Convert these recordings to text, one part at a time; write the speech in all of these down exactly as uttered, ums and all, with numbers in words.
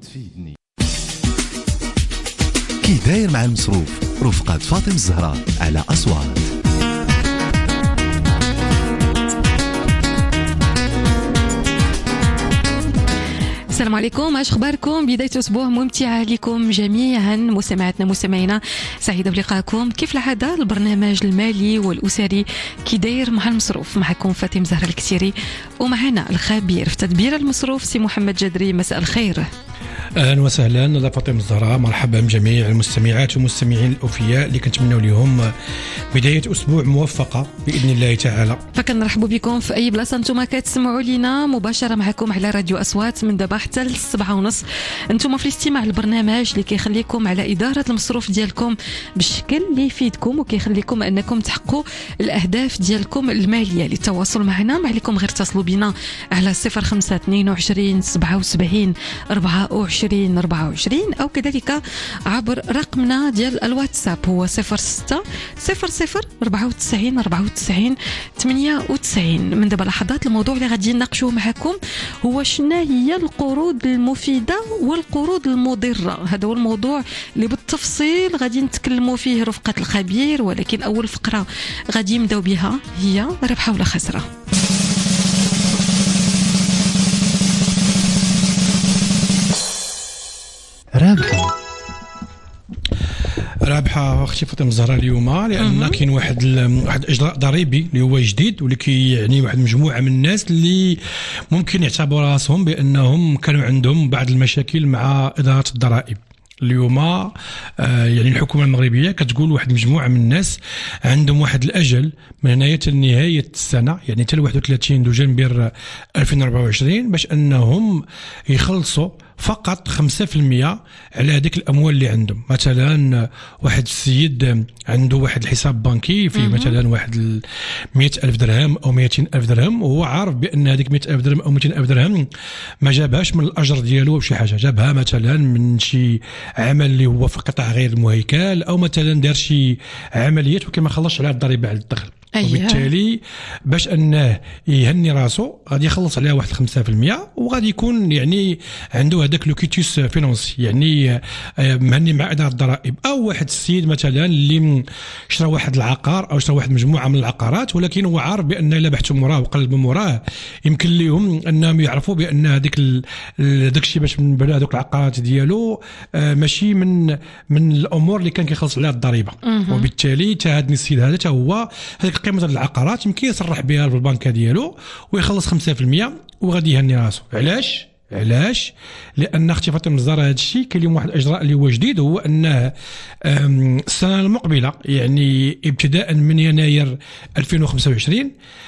تفيدني كي داير مع المصروف رفقة فاطمة الزهراء على أصوات. السلام عليكم، اش اخباركم؟ بدايه اسبوع ممتعه لكم جميعا مستمعاتنا مستمعينا، سعيده بلقائكم كيف العاده. البرنامج المالي والاسري كي داير مع المصروف، معكم فاطمه زهراء الكسيري، ومعنا الخبير في تدبير المصروف سي محمد جدري. مساء الخير. اهلا وسهلا لا فاطمه الزهراء، مرحبا بجميع المستمعات والمستمعين الاوفياء اللي كنتمنوا لهم بدايه اسبوع موفقه باذن الله تعالى. فكنرحبوا بكم في اي بلاصه انتم كتسمعوا لينا مباشره معكم على راديو اصوات من دابا حتى للسبعة ونص. انتم في الاستماع للبرنامج اللي كيخليكم على اداره المصروف ديالكم بالشكل اللي يفيدكم وكيخليكم انكم تحققوا الاهداف ديالكم الماليه. للتواصل معنا ما عليكم غير اتصلوا بنا على صفر خمسة اثنين وعشرين سبعة وسبعين أربعة وعشرين أربعة وعشرين او كذلك عبر رقمنا ديال الواتساب هو صفر ستة صفر صفر أربعة وتسعين أربعة وتسعين ثمانية وتسعين. من دابا لحظات الموضوع اللي غادي نناقشوه معكم هو شنو هي القروض المفيده والقروض المضره. هذا هو الموضوع اللي بالتفصيل غادي نتكلموا فيه رفقه الخبير، ولكن اول فقره غادي نبداو بها هي ربحه ولا خسره. رابحه رابحه اختي فاطمه الزهراء اليوم، لان كاين واحد واحد اجراء ضريبي اللي هو جديد واللي كيعني واحد المجموعه من الناس اللي ممكن يعتبروا راسهم بانهم كانوا عندهم بعض المشاكل مع اداره الضرائب. اليوم آه يعني الحكومه المغربيه كتقول واحد مجموعه من الناس عندهم واحد الاجل من هنايا حتى نهايه السنه، يعني حتى واحد وثلاثين دجنبر ألفين وأربعة وعشرين، باش انهم يخلصوا فقط خمسة في المية على هذيك الاموال اللي عندهم. مثلا واحد السيد عنده واحد الحساب بنكي فيه مثلا واحد مئة ألف درهم او مئتين ألف درهم، وهو عارف بان هذيك مئة ألف درهم او مئتين ألف درهم ما جابهاش من الاجر ديالو بشي حاجه، جابها مثلا من شي عمل اللي هو في قطاع غير مهيكل، او مثلا دار شي عمليات ولكن ما خلصش على الضريبه على الدخل. وبالتالي باش انه يهني راسو غادي يخلص عليها واحد خمسة في المية، وغادي يكون يعني عنده هذاك لوكيتوس فينانسي، يعني مهني مع اداره الضرائب. او واحد السيد مثلا اللي شرى واحد العقار او شرى واحد مجموعه من العقارات، ولكن هو عارف بان الا بحثوا موراه وقلبوا موراه يمكن لهم انهم يعرفوا بان هذيك داك الشيء باش نبنوا هذوك العقارات ديالو ماشي من من الامور اللي كان كيخلص عليها الضريبه. وبالتالي حتى هذا السيد هذا حتى هو هذيك قيمه العقارات يمكن يصرح بها في البنكه ديالو ويخلص خمسة في المية وغادي يهني راسو. علاش؟ علاش؟ لان اختي فاطمه الزهراء هذا الشيء كاين اليوم واحد الاجراء اللي هو جديد، هو انه السنه المقبله يعني ابتداء من يناير ألفين وخمسة وعشرين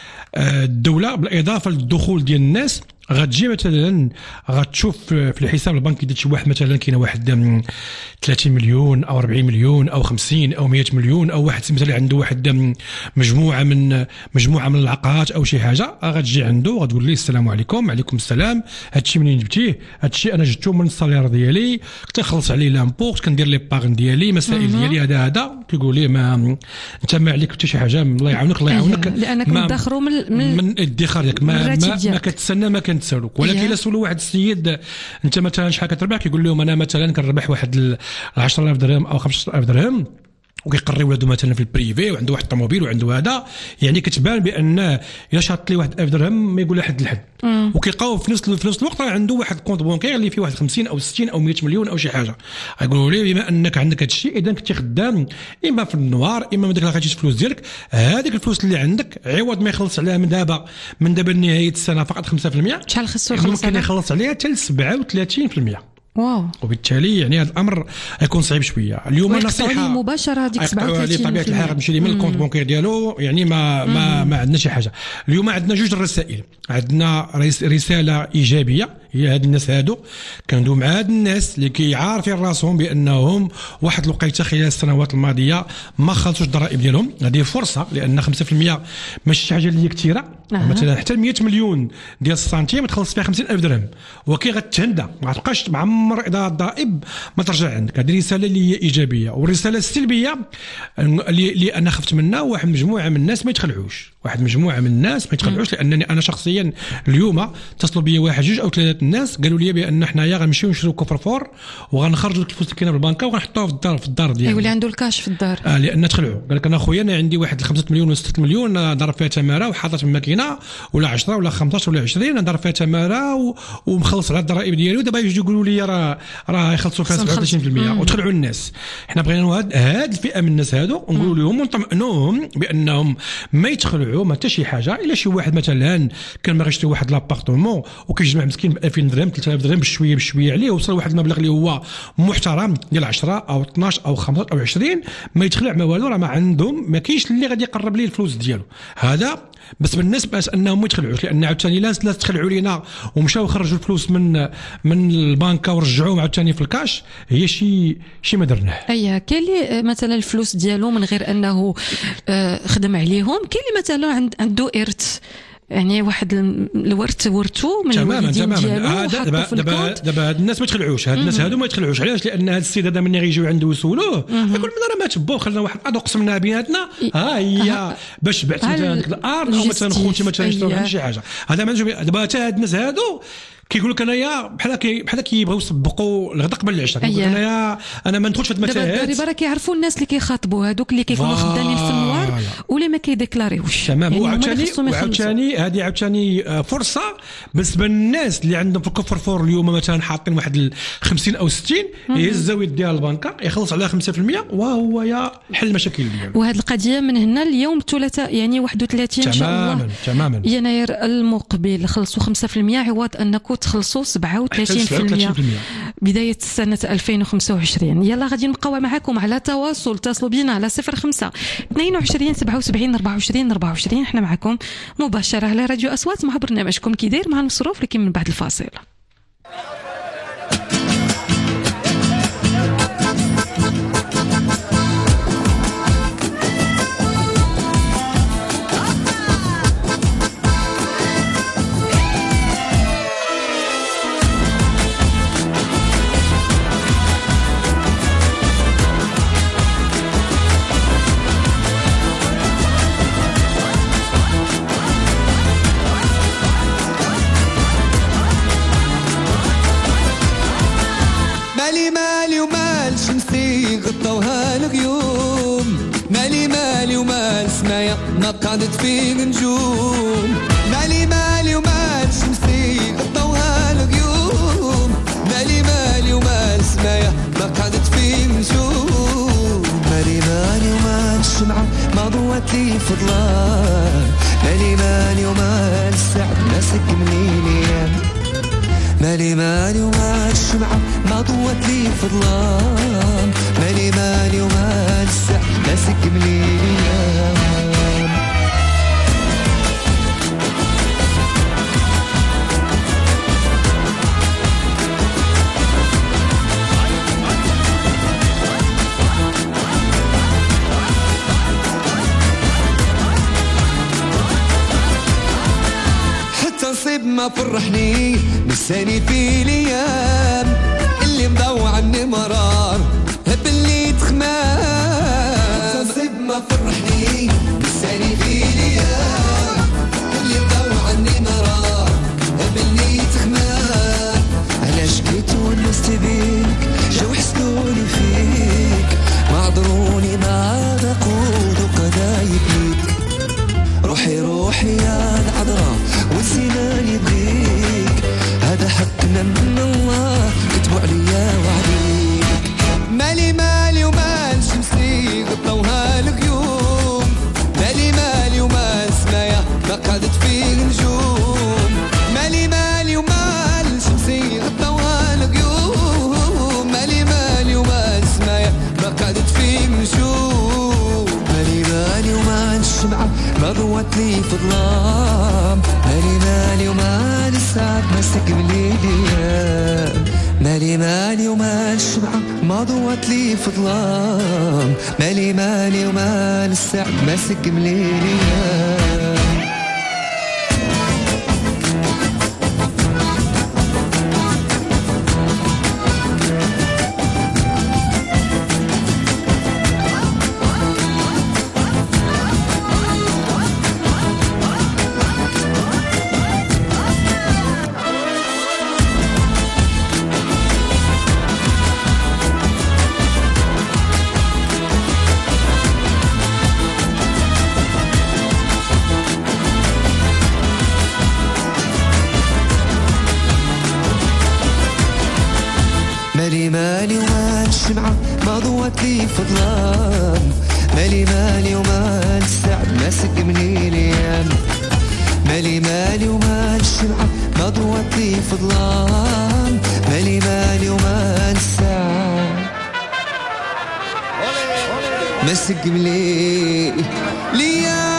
الدوله بالاضافه للدخول ديال الناس غتجي مثلا غتشوف في الحساب البنكي ديال شي واحد مثلا كاين واحد ثلاثين مليون او أربعين مليون او خمسين او مئة مليون، او واحد مثلا عنده واحد مجموعه من مجموعه من العقارات او شي حاجه، غتجي عنده وغتقول ليه السلام عليكم. عليكم السلام، هادشي منين جبتيه؟ هادشي انا جبته من الصالير ديالي، كنت نخلص عليه لامبو، كندير لي باغن ديالي، مسائل ديالي هذا هذا. كيقول ليه ما انت ما عليك حتى شي حاجه، الله يعاونك الله يعاونك، لانكم تدخروا من من الادخار ديالك، ما ما, ما كتسنى ما كنتسالوك. ولكن الا سولوا واحد السيد انت مثلا شحال كتربح، كيقول لهم انا مثلا كنربح واحد عشرة آلاف درهم او خمسة عشر ألف درهم، وكيقري ولادو مثلا في البريفي وعنده واحد الطوموبيل وعنده هذا، يعني كتبان بان الا شاط لي واحد ألف درهم ما يقول لحد الحد. وكيلقاو في نفس في نفس الوقت عنده واحد كونت بونكير اللي فيه واحد خمسين او ستين او مئة مليون او شي حاجه. يقولوا لي بما انك عندك هذا الشيء اذا كنتي خدام اما في النوار اما ما داك غاديش الفلوس ديالك، هذيك الفلوس اللي عندك عوض ما يخلص عليها من دابا من دابا لنهايه السنه فقط خمسة في المية، شحال خصو يخلص؟ ممكن يخلص عليها حتى سبعة وثلاثين في المية. واو. وبالتالي يعني هذا الامر يكون صعيب شويه. اليوم نصيحه مباشره هذيك سبعة وثلاثين بطبيعه الحال غتمشي لي من الكونت بونكير ديالو، يعني ما ما, ما عندنا شي حاجه. اليوم عندنا جوج الرسائل، عندنا رساله ايجابيه هي هاد الناس هادو كندو مع هاد الناس اللي كيعارفين راسهم بانهم واحد الوقيته خلال السنوات الماضيه ما خلصوش الضرائب ديالهم. هذه فرصه، لان خمسة في المية ماشي شي حاجه اللي كثيره. أه. مثلا حتى مئة مليون ديال السنتيم تخلص فيها خمسين ألف درهم، وكي غتهندى ما تبقاش معمر اداره الضرائب ما ترجع عندك. هذه رساله اللي هي ايجابيه. والرساله السلبيه اللي, اللي انا خفت منها واحد مجموعه من الناس ما يتخلعوش، واحد مجموعه من الناس ما يتخلعوش، لانني انا شخصيا اليوم اتصلوا بي واحد جوج او ثلاثه الناس قالوا لي بان حنايا غنمشيو نشريو كفر فور وغنخرجوا الفلوس اللي كاينه في البنكه وغنحطوها في الدار في الدار ديالي. يولي عنده الكاش في الدار. اه لان تخلعوا قال لك انا خويا انا عندي واحد خمسة مليون ولا ستة مليون ضرب فيها تماره وحاطط في الماكينه ولا عشرة ولا خمسطاش ولا عشرين ضرب فيها تماره و... ومخلص على الضرائب ديالي، ودابا يجوا يقولوا لي راه راه يخلصوا فيها سبعة وثلاثين بالمئة وتخلعوا الناس. حنا بغينا هاد هاد الفئه من الناس هادو ونقولوا لهم ونطمئنوهم بانهم ما يتخلعوا ما حتى شي حاجه. الا شي واحد مثلا كان باغي يشري واحد لابارتمون وكيجمع مسكين ب ألفين درهم ثلاثة آلاف درهم بشويه بشويه عليه وصل واحد المبلغ اللي هو محترم ديال عشرة او اثناش او خمسة او عشرين ما يتخلع ما والو، راه ما عندهم ما كاينش اللي غادي يقرب ليه الفلوس ديالو. هذا بس بالنسبه انهم ما يتخلعوش، لان عاوتاني لا لا تخلعوا لينا ومشاو خرجوا الفلوس من من البنكه ورجعوهم عاوتاني في الكاش هي شي شي ما درناه. اي كاين اللي مثلا الفلوس ديالو من غير انه خدم عليهم، كاين اللي مثلا عنده ارث، يعني واحد الورث ورثو من الوالدين ديالو دابا دابا دابا هاد الناس ما يتخلعوش، هاد الناس هادو ما يتخلعوش. علاش؟ لان هاد السيد هذا ملي غيجيو عنده يسولوه يقول لنا راه ما تبو خلينا واحد الارض قسمنا بيناتنا ها هي باش بعت مثلا الارض او مثلا خوتي مثلا يشتروا عندي شي حاجه. هذا ما دابا حتى هاد الناس هادو كيقول لك انايا بحال كي بحال كيبغيو يسبقوا الغدا قبل العشاء. كيقول لك انايا انا ما ندخلش في المتاهات. دابا راه كيعرفوا الناس اللي كيخاطبوا هذوك اللي كيكونوا خدامين في النوار واللي ما كيديكلاريوش. تمام. يعني وعاوتاني وعاوتاني هذه عاوتاني فرصه بالنسبه للناس اللي عندهم في الكفر فور اليوم مثلا حاطين واحد خمسين او ستين يهزوا يديها البنكه يخلص على خمسة بالمئة وهو يا حل المشاكل ديالو. وهذه القضيه من هنا اليوم الثلاثاء يعني واحد وثلاثين ان شاء الله تماما تماما يناير المقبل خلصوا خمسة بالمئة عوض انكم تخلصوا سبعة وثلاثين بالمئة بداية سنة ألفين وخمسة وعشرين. يلا غادي نبقاو معكم على تواصل، اتصلوا بينا على صفر خمسة اثنين وعشرين سبعة وسبعين أربعة وعشرين أربعة وعشرين. احنا معكم مباشرة على راديو أصوات مع برنامجكم كي داير مع المصروف، لكن من بعد الفاصل. ما قعدت فيه نجوم مالي مالي ومال شمسي غطوها الغيوم مالي مالي ومال سمايا ما قعدت فيه نجوم مالي مالي ومال الشمعة ما ضوت لي فضلان مالي مالي ومال السعد ماسك منيني مالي مالي ومال الشمعة ما ضوت لي فضلان مالي مالي ومال السعد ماسك منيني ما فرحني نساني في الايام اللي مضوع عني مرار باللي تخمام نصيب ما فرحني نساني في الايام اللي مضوع عني مرار باللي تخمام علاش كيت ونست بيك جاو حسنوني فيك ما عذروني ما ذاقوا قضايا بيك روحي روحي يا العذراء وزيناني بيك هذا حقنا من الله كتبوا عليا وعليك مالي مالي ومال شمسي غطوها الغيوم مالي مالي ومال سمايا ما قعدت فيه نجوم مالي مالي ومال شمسي غطوها الغيوم مالي مالي ومال سمايا ما قعدت فيه نجوم مالي مالي ومال الشمعة ما ضوت لي في ظلام مالي مالي ومال السعد ماسك بليلي مالي مالي ومال الشمعة ما ضوت لي في ظلام مالي مالي ومال السعد ماسك بليلي مالي مالي ومال الشمعة ما ضوت لي في ظلام مالي مالي ومال السعد ما سقمني ليام مالي مالي ومال الشمعة ما ضوت لي في ظلام مالي مالي ومال السعد ما سقمني ليام.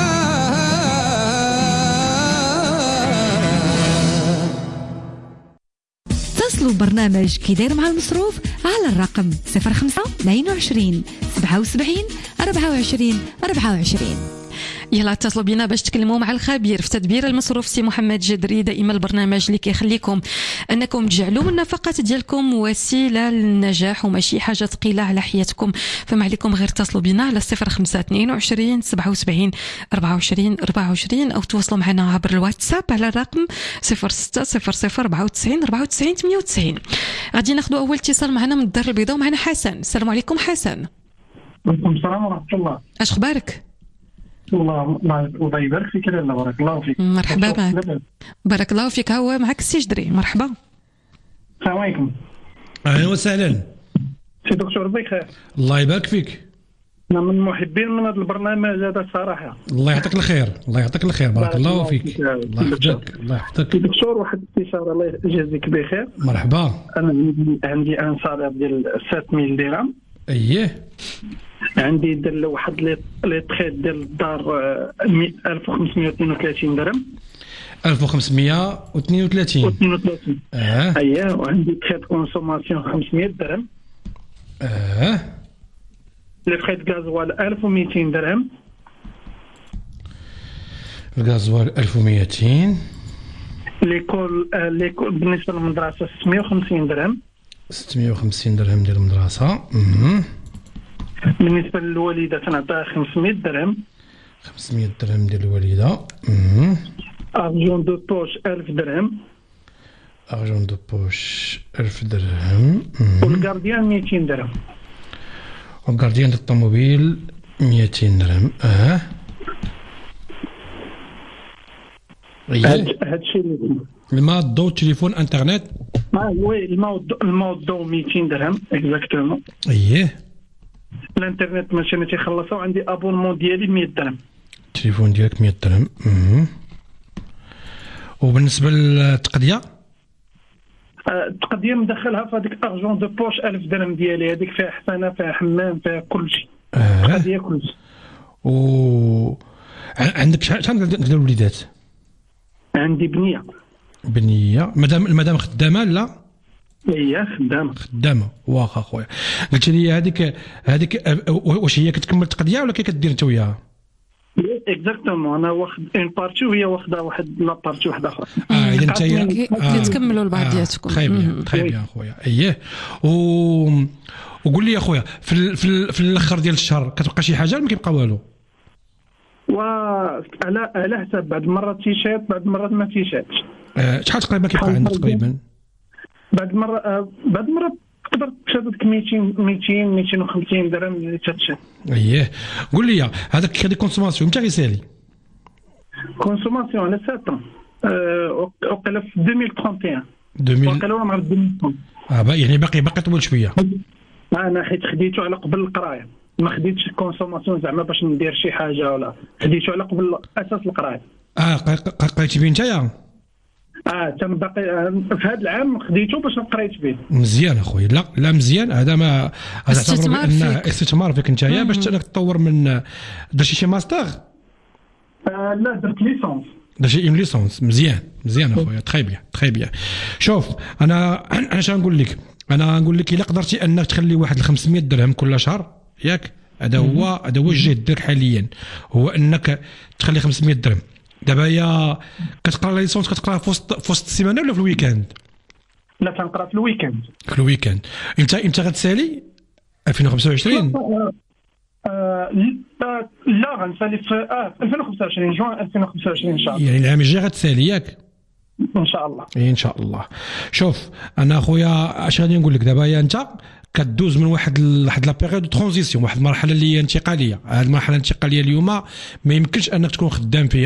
اتصلوا برنامج كي داير مع المصروف على الرقم صفر خمسة اثنين وعشرين سبعة وسبعين أربعة وعشرين أربعة وعشرين. يلا اتصلوا بينا باش تكلموا مع الخبير في تدبير المصروف سي محمد جدري، دائما البرنامج اللي كيخليكم انكم تجعلوا من النفقات ديالكم وسيله للنجاح وماشي حاجه ثقيله على حياتكم. فما عليكم غير اتصلوا بينا على صفر خمسة اثنين وعشرين سبعة وسبعين أربعة وعشرين أربعة وعشرين او تواصلوا معنا عبر الواتساب على الرقم صفر ستة صفر صفر أربعة وتسعين أربعة وتسعين ثمانية وتسعين. غادي ناخذوا اول اتصال معنا من الدار البيضاء ومعنا حسن. السلام عليكم حسن. وعليكم السلام ورحمه الله. اش اخبارك؟ والله الله يبارك فيك لاله بارك الله فيك. مرحبا معك. بارك الله فيك. هو معك السي جدري. مرحبا. السلام عليكم. اهلا وسهلا سي دكتور بخير. الله يبارك فيك. انا من محبين من هذا البرنامج هذا الصراحه. الله يعطيك الخير الله يعطيك الخير بارك الله فيك. الله يحفظك الله يحفظك. دكتور واحد الاستشاره الله يجازيك بخير. مرحبا. انا عندي ان صالير ديال سبعة آلاف درهم. اييه. عندي ديال واحد لي تريت ديال الدار ألف وخمسمائة واثنين وثلاثين درهم. ألف وخمسمائة واثنين وثلاثين. واثنين وثلاثين. اه اييه. وعندي تريت كونسوماسيون خمسمائة درهم. اه لي تريت غازوال ألف ومئتين درهم. الغازوال ألف ومئتين. ليكول ليكول بالنسبه للمدرسه ستمائة وخمسين درهم. ستمائة وخمسين درهم ديال المدرسه. امم بالنسبه للوالده تنعطيها خمسمائة درهم. خمسمائة درهم ديال الوالده. امم ارجون دو بوش ألف درهم. ارجون دو بوش ألف درهم. والغارديان مئتين درهم. والغارديان ديال الطوموبيل مئتين درهم. اه هاد الشيء الماء الضوء التليفون انترنت. اه وي الماء الماء الضوء مئتين درهم اكزاكتومون. اييه. الانترنت ماشي ما تيخلصوا. عندي ابونمون ديالي مئة درهم. التليفون ديالك مئة درهم. امم وبالنسبه للتقضيه التقضيه مدخلها في هذيك ارجون دو بوش ألف درهم ديالي. هذيك فيها حسنه فيها حمام فيها كل شيء. التقضيه كل شيء. و عندك شحال ديال الوليدات؟ عندي بنيه. بنيه. مدام المدام خدامه لا؟ هي خدامه. خدامه واخا خويا. قلت لي هذيك هذيك واش هي كتكمل التقضيه ولا كي كدير انت وياها؟ اكزاكتومون. انا واخد ان بارتي وهي واخده واحد لا بارتي واحده اخرى. اه اذا انت آه. تكملوا لبعضياتكم. خاي بيان خاي بيان خويا. اييه. و وقول لي يا خويا في ال... في, ال... في الاخر ديال الشهر كتبقى شي حاجه ولا ما كيبقى والو؟ وعلى على حسب. بعض المرات تيشات بعض المرات ما تيشاتش. آه شحال تقريبا كيبقى عندك تقريبا؟ بعض المرات آه بعض المرات تقدر تشاد مئتين مئتين مئتين وخمسين درهم اللي تتشات. اييه. قول لي هذاك هذيك كونسوماسيون متى غيسالي؟ كونسوماسيون على سبعة آه وقيلا في ألفين وثلاثة وثلاثين. ألفين وقيلا مع ألفين وثلاثة. اه يعني باقي باقي طول شويه. انا حيت خديته على قبل القرايه. ما خديتش كونسوماسيون زعما باش ندير شي حاجه ولا خديته على قبل اساس القرايه. اه قريتي به نتايا؟ اه تم باقي في هذا العام خديته باش قريت به. مزيان اخويا. لا لا مزيان. هذا ما هذا استثمار فيك. استثمار فيك نتايا باش انك تطور من. درتي شي ماستر؟ آه لا درت ليسونس. درتي اون ليسونس. مزيان مزيان اخويا. تخي بيان تخي بيان. شوف انا انا اش نقول لك. انا نقول لك الا قدرتي انك تخلي واحد خمسمائة درهم كل شهر ياك. هذا هو هذا هو الجهد ديالك حاليا. هو انك تخلي خمسمائة درهم. دابا يا كتقرا ليسونس كتقرا في وسط في وسط السيمانه ولا في الويكاند؟ لا تنقرا في الويكاند. في الويكاند. امتى امتى غتسالي؟ ألفين وخمسة وعشرين؟ آه لا لا غنسالي في اه ألفين وخمسة وعشرين جوان ألفين وخمسة وعشرين ان شاء الله. يعني العام الجاي غتسالي ياك؟ ان شاء الله. اي ان شاء الله. شوف انا اخويا اش غادي نقول لك دابا يا انت كدوز من واحد واحد لا بيريود ترانزيسيون. واحد المرحله اللي هي انتقاليه. هذه المرحله الانتقاليه اليوم ما يمكنش انك تكون خدام فيها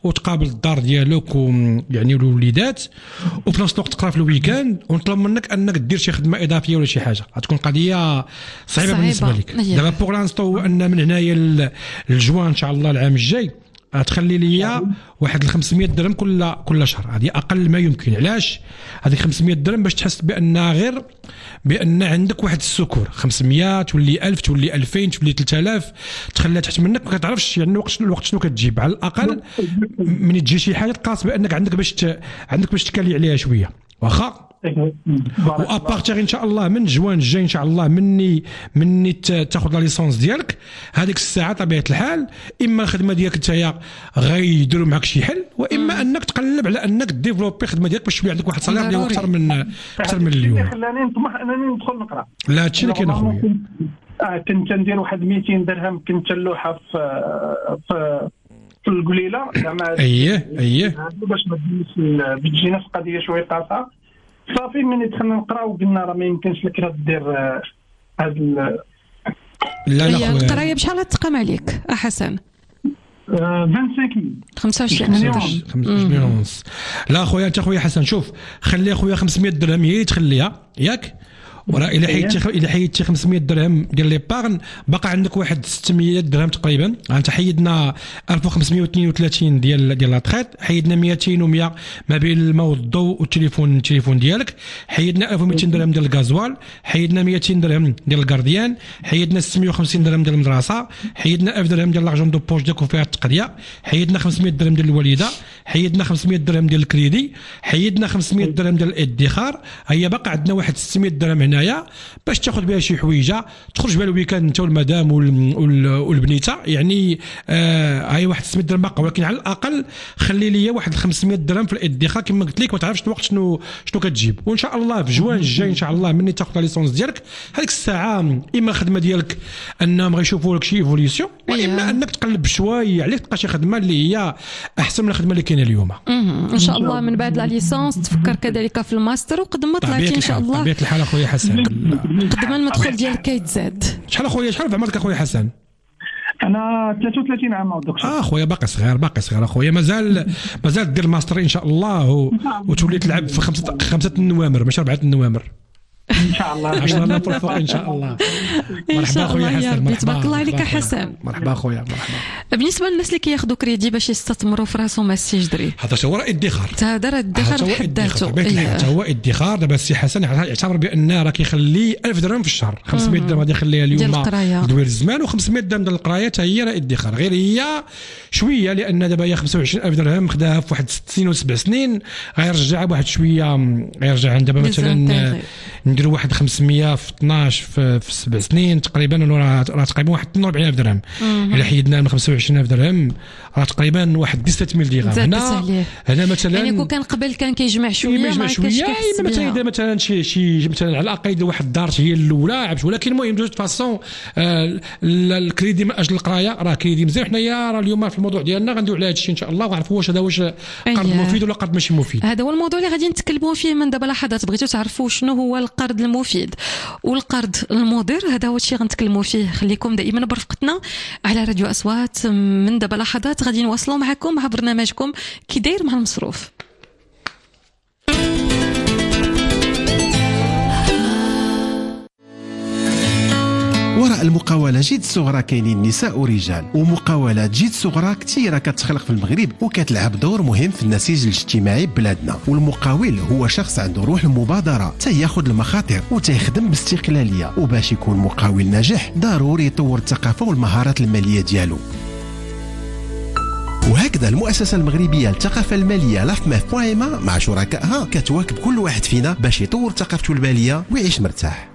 وتقابل الدار ديالك ويعني الوليدات وفي نفس الوقت تقرا في الويكاند ونطلب منك انك دير شي خدمه اضافيه ولا شي حاجه غتكون قضيه صعيبه, صعيبة. بالنسبه لك. دابا بوغ لانستو هو ان من هنايا للجوان ان شاء الله العام الجاي تخلي لي واحد ال خمسمية درهم كل كل شهر. هذه اقل ما يمكن. علاش هذه خمسمية درهم؟ باش تحس بان غير بان عندك واحد السكور خمسمية تولي ألف تولي ألفين تولي ثلاثة آلاف تخليها تحت منك ما كتعرفش يعني الوقت الوقت شنو كتجيب. على الاقل من تجي شي حاجه تقاس بانك عندك باش ت... عندك باش تكالي عليها شويه واخا. وابارتيغ ان شاء الله من جوان الجاي ان شاء الله مني مني تاخذ لا ليسونس ديالك هذيك الساعه طبيعه الحال اما الخدمه ديالك نتايا غيديروا معك شي حل واما انك تقلب على انك ديفلوبي الخدمه ديالك باش تولي عندك واحد الصالير اللي هو اكثر من اكثر من اليوم. اللي خلاني نطمح انني ندخل نقرا. لا هادشي اللي كاين اخويا. اه كنت ندير واحد مئتين درهم كنت اللوحه في في في القليله زعما اييه اييه باش ما تجينا في قضيه شويه قاصه. صافي ملي دخلنا نقراو قلنا راه ما يمكنش لك دير هاد لا لا القرايه بشحال تقام عليك احسن؟ خمسة وعشرين مليون ونص. لا خويا انت خويا حسن شوف خلي خويا خمسمية درهم هي تخليها ياك وراه الى حيدتي الى حيدتي خمسمية درهم ديال لي باغن باقي عندك واحد ستمية درهم تقريبا. انت حيدنا ألف وخمسمية واثنين وثلاثين ديال ديال لاطريت حيدنا مئتين ومية ما بين الماء والضوء والتليفون التليفون ديالك حيدنا ألف ومئتين درهم ديال الغازوال حيدنا مئتين درهم ديال الكارديان حيدنا ستمية وخمسين درهم ديال المدرسه حيدنا ألف درهم ديال لاجون دو بوش ديالك وفيها التقضيه حيدنا خمسمية درهم ديال الوالده حيدنا خمسمية درهم ديال الكريدي حيدنا خمسمية درهم ديال الادخار. هيا باقي عندنا واحد ستمية درهم هنايا باش تاخذ بها شي حويجه تخرج بها الويكاند انت والمدام والبنيته يعني آه هاي واحد ستمية درهم باقي. ولكن على الاقل خلي لي واحد خمسمية درهم في الادخار كما قلت لك ما تعرفش الوقت شنو شنو كتجيب. وان شاء الله في جوان الجاي ان شاء الله مني تاخذ ليسونس ديالك هذيك الساعه اما الخدمه ديالك انهم غيشوفوا لك شي ايفوليسيون واما انك تقلب شويه عليك تلقى شي خدمه اللي هي احسن من الخدمه اللي كاينه اليوم. ان شاء الله من بعد لا ليسونس تفكر كذلك في الماستر وقد ما طلعتي ان شاء الله طبيعه الحال اخويا حسن قد ما المدخول ديالك كيتزاد. شحال اخويا شحال في عمرك اخويا حسن؟ انا ثلاثة وثلاثين عام دكتور. اه خويا باقي صغير باقي صغير اخويا مازال مازال دير الماستر ان شاء الله و... وتولي تلعب في خمسه خمسه النوامر ماشي اربعه النوامر ان شاء الله. عشرة الله بالفوق ان شاء الله. مرحبا خويا حسن. مرحبا تبارك الله عليك حسن. مرحبا خويا مرحبا. بالنسبه للناس اللي كياخذوا كريدي باش يستثمروا في راسهم السي جدري هذا هو الادخار. هذا راه الادخار بحد ذاته حتى هو ادخار. دابا السي حسن يعتبر بان راه كيخلي ألف درهم في الشهر خمسمية درهم غادي يخليها اليوم دوير الزمان وخمسمية درهم ديال القرايه حتى هي راه ادخار غير هي شويه لان دابا هي خمسة وعشرين ألف درهم خداها في واحد ست سنين وسبع سنين غيرجعها بواحد شويه غيرجع دابا مثلا نديروا واحد خمسمية في اثناش في, في سبع سنين تقريبا راه تقريبا واحد اثنين وأربعين ألف درهم. الا حيدنا من خمسة وعشرين ألف درهم راه تقريبا واحد سبعة عشر درهم. هنا هنا مثلا يعني كون كان قبل كان كيجمع شويه ما كاينش كيحسب مثلا اذا مثلا شي شي مثلا على الاقل واحد الدار هي الاولى ولكن المهم جو فاسون آه الكريدي من اجل القرايه راه كريدي مزيان. حنايا راه اليوم في الموضوع ديالنا غندويو على هذا الشيء ان شاء الله ونعرفوا واش هذا واش قرض مفيد ولا قرض ماشي مفيد. هذا هو الموضوع اللي غادي نتكلموا فيه من دابا لحظات. بغيتوا تعرفوا شنو هو القرض المفيد والقرض المضر هذا هو الشيء غنتكلموا فيه. خليكم دائما برفقتنا على راديو اصوات. من دابا لحظات غادي نواصلوا معكم مع برنامجكم كي داير مع المصروف. وراء المقاولة جيد صغرى كاينين نساء ورجال ومقاولات جيد صغرى كثيرة كتخلق في المغرب وكتلعب دور مهم في النسيج الاجتماعي ببلادنا. والمقاول هو شخص عنده روح المبادرة تياخذ المخاطر وتيخدم باستقلالية. وباش يكون مقاول ناجح ضروري يطور الثقافة والمهارات المالية ديالو. وهكذا المؤسسة المغربية للثقافة المالية لافماف بويما مع شركائها كتواكب كل واحد فينا باش يطور ثقافته المالية ويعيش مرتاح.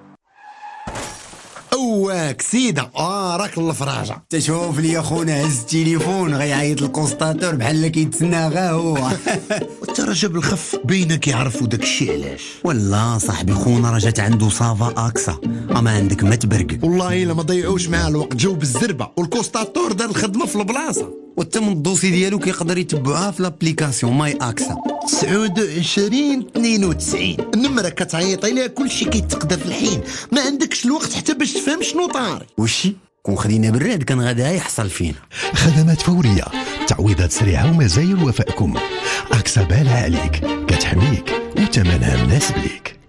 واك سيدة اه راك الفراجة تشوف لي خونا هز التليفون غيعيط الكونستاتور بحال اللي كيتسنى غا هو. والترجى بالخف بينك يعرفوا داك الشيء علاش. والله صاحبي خونا رجعت عنده صافا اكسا اما عندك ما تبرق. والله الا ما ضيعوش معاه الوقت جاو بالزربه والكونستاتور دار الخدمه في البلاصه والتم الدوسي ديالو كيقدر يتبعها في لابليكاسيون ماي اكسا. تسعة وعشرين اثنين وتسعين النمره كتعيط عليها كلشي كيتقدر في الحين ما عندكش الوقت حتى باش تفهم شنو طاري. وشي كون خدينا بالراد كان غدا يحصل فينا. خدمات فورية، تعويضات سريعة ومزايا وفائكم. أكسا بالها عليك، كتحميك وثمنها مناسب ليك.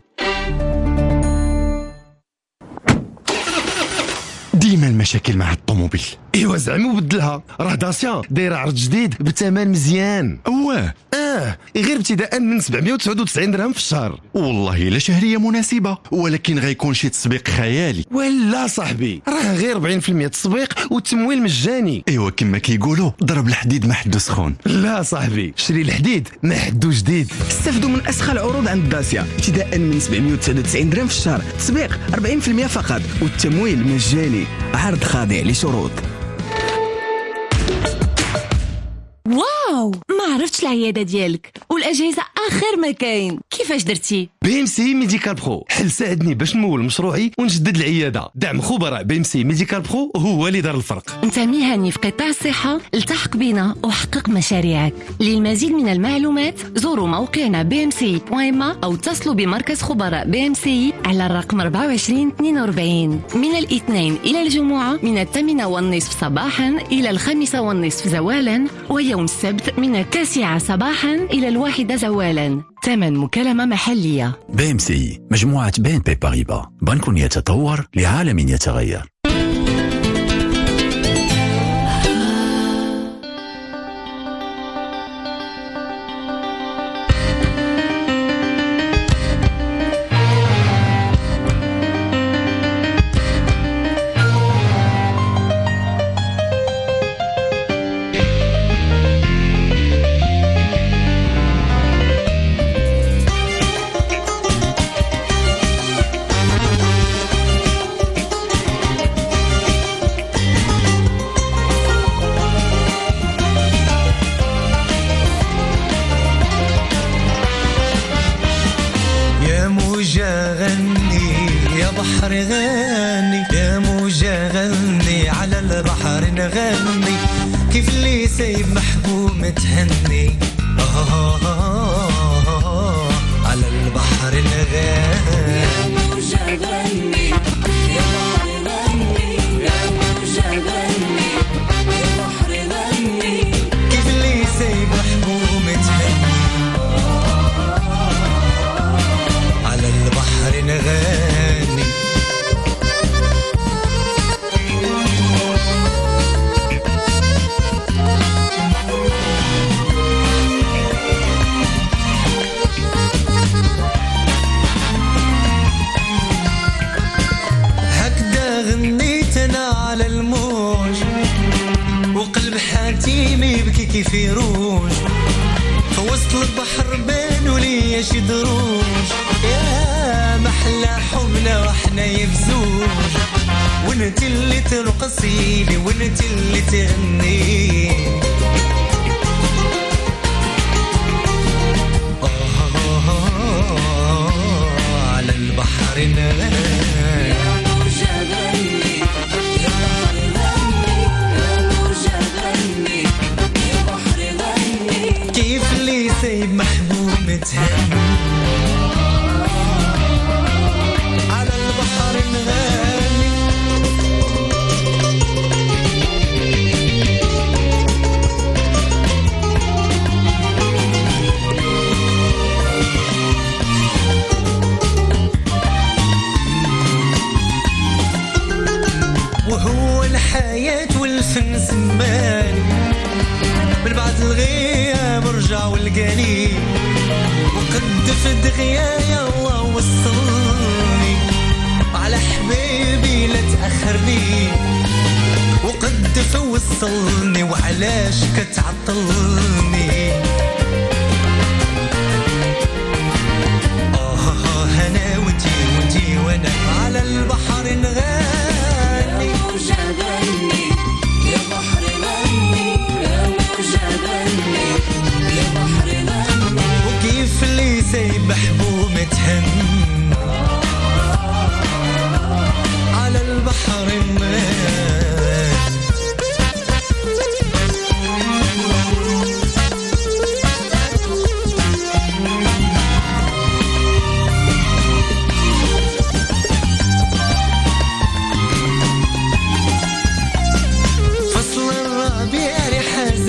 ديما المشاكل مع الطوموبيل. ايوا زعما بدلها، راه داسيا دايره عرض جديد بثمن مزيان. واه اه غير ابتداء من سبعمية وتسعة وتسعين درهم في الشهر. والله لا شهريه مناسبه، ولكن غيكون شي تسبيق خيالي. ولا صاحبي راه غير أربعين بالمية تسبيق والتمويل مجاني. ايوا كما كيقولوا ضرب الحديد ما حدو سخون. لا صاحبي شري الحديد ما حدو جديد. استفدوا من اسخى العروض عند داسيا ابتداء من سبعمية وتسعة وتسعين درهم في الشهر، تسبيق أربعين بالمية فقط والتمويل مجاني. عرض خاضع لشروط. واو ما عرفتش العياده ديالك والاجهزه اخر ما كاين، كيفاش درتي؟ بي ام سي ميديكال برو حل ساعدني باش نمول مشروعي ونجدد العياده. دعم خبراء بي ام سي ميديكال برو هو اللي دار الفرق. انت مهني في قطاع الصحه، التحق بنا وحقق مشاريعك. للمزيد من المعلومات زوروا موقعنا بي ام سي بوان ما او اتصلوا بمركز خبراء بي ام سي على الرقم أربعة وعشرين اثنين وأربعين من الاثنين الى الجمعه من الثامنه والنصف صباحا الى الخامسه والنصف زوالا، ويوم السبت من التاسعه صباحا الى الواحده زوالا. ثمن مكالمة محلية. بي ام سي مجموعة بي ان بي باريبا، بنك يتطور لعالم يتغير.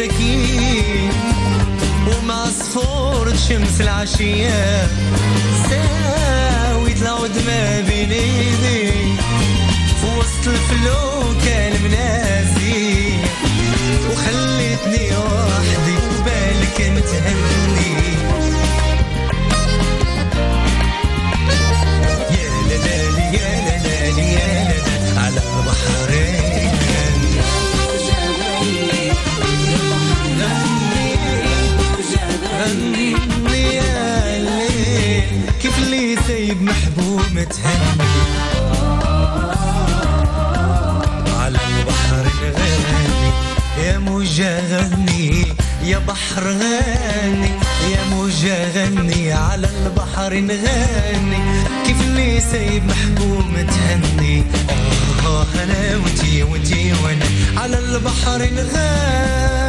ذكي ومع صفورة شمس العشية ساويت العود ما بين ايدي في وسط الفلوكة المنازي وخلتني وحدي بالك متهني يا لالي يا لالي يا لالي على البحرين غني يا ليل كيف اللي سايب محبوب متهني على البحر غني يا موجة غني يا بحر غني يا موجة غني على البحر غني كيف اللي سايب محبوب متهني اه انا وانتي وانتي وانا على البحر غني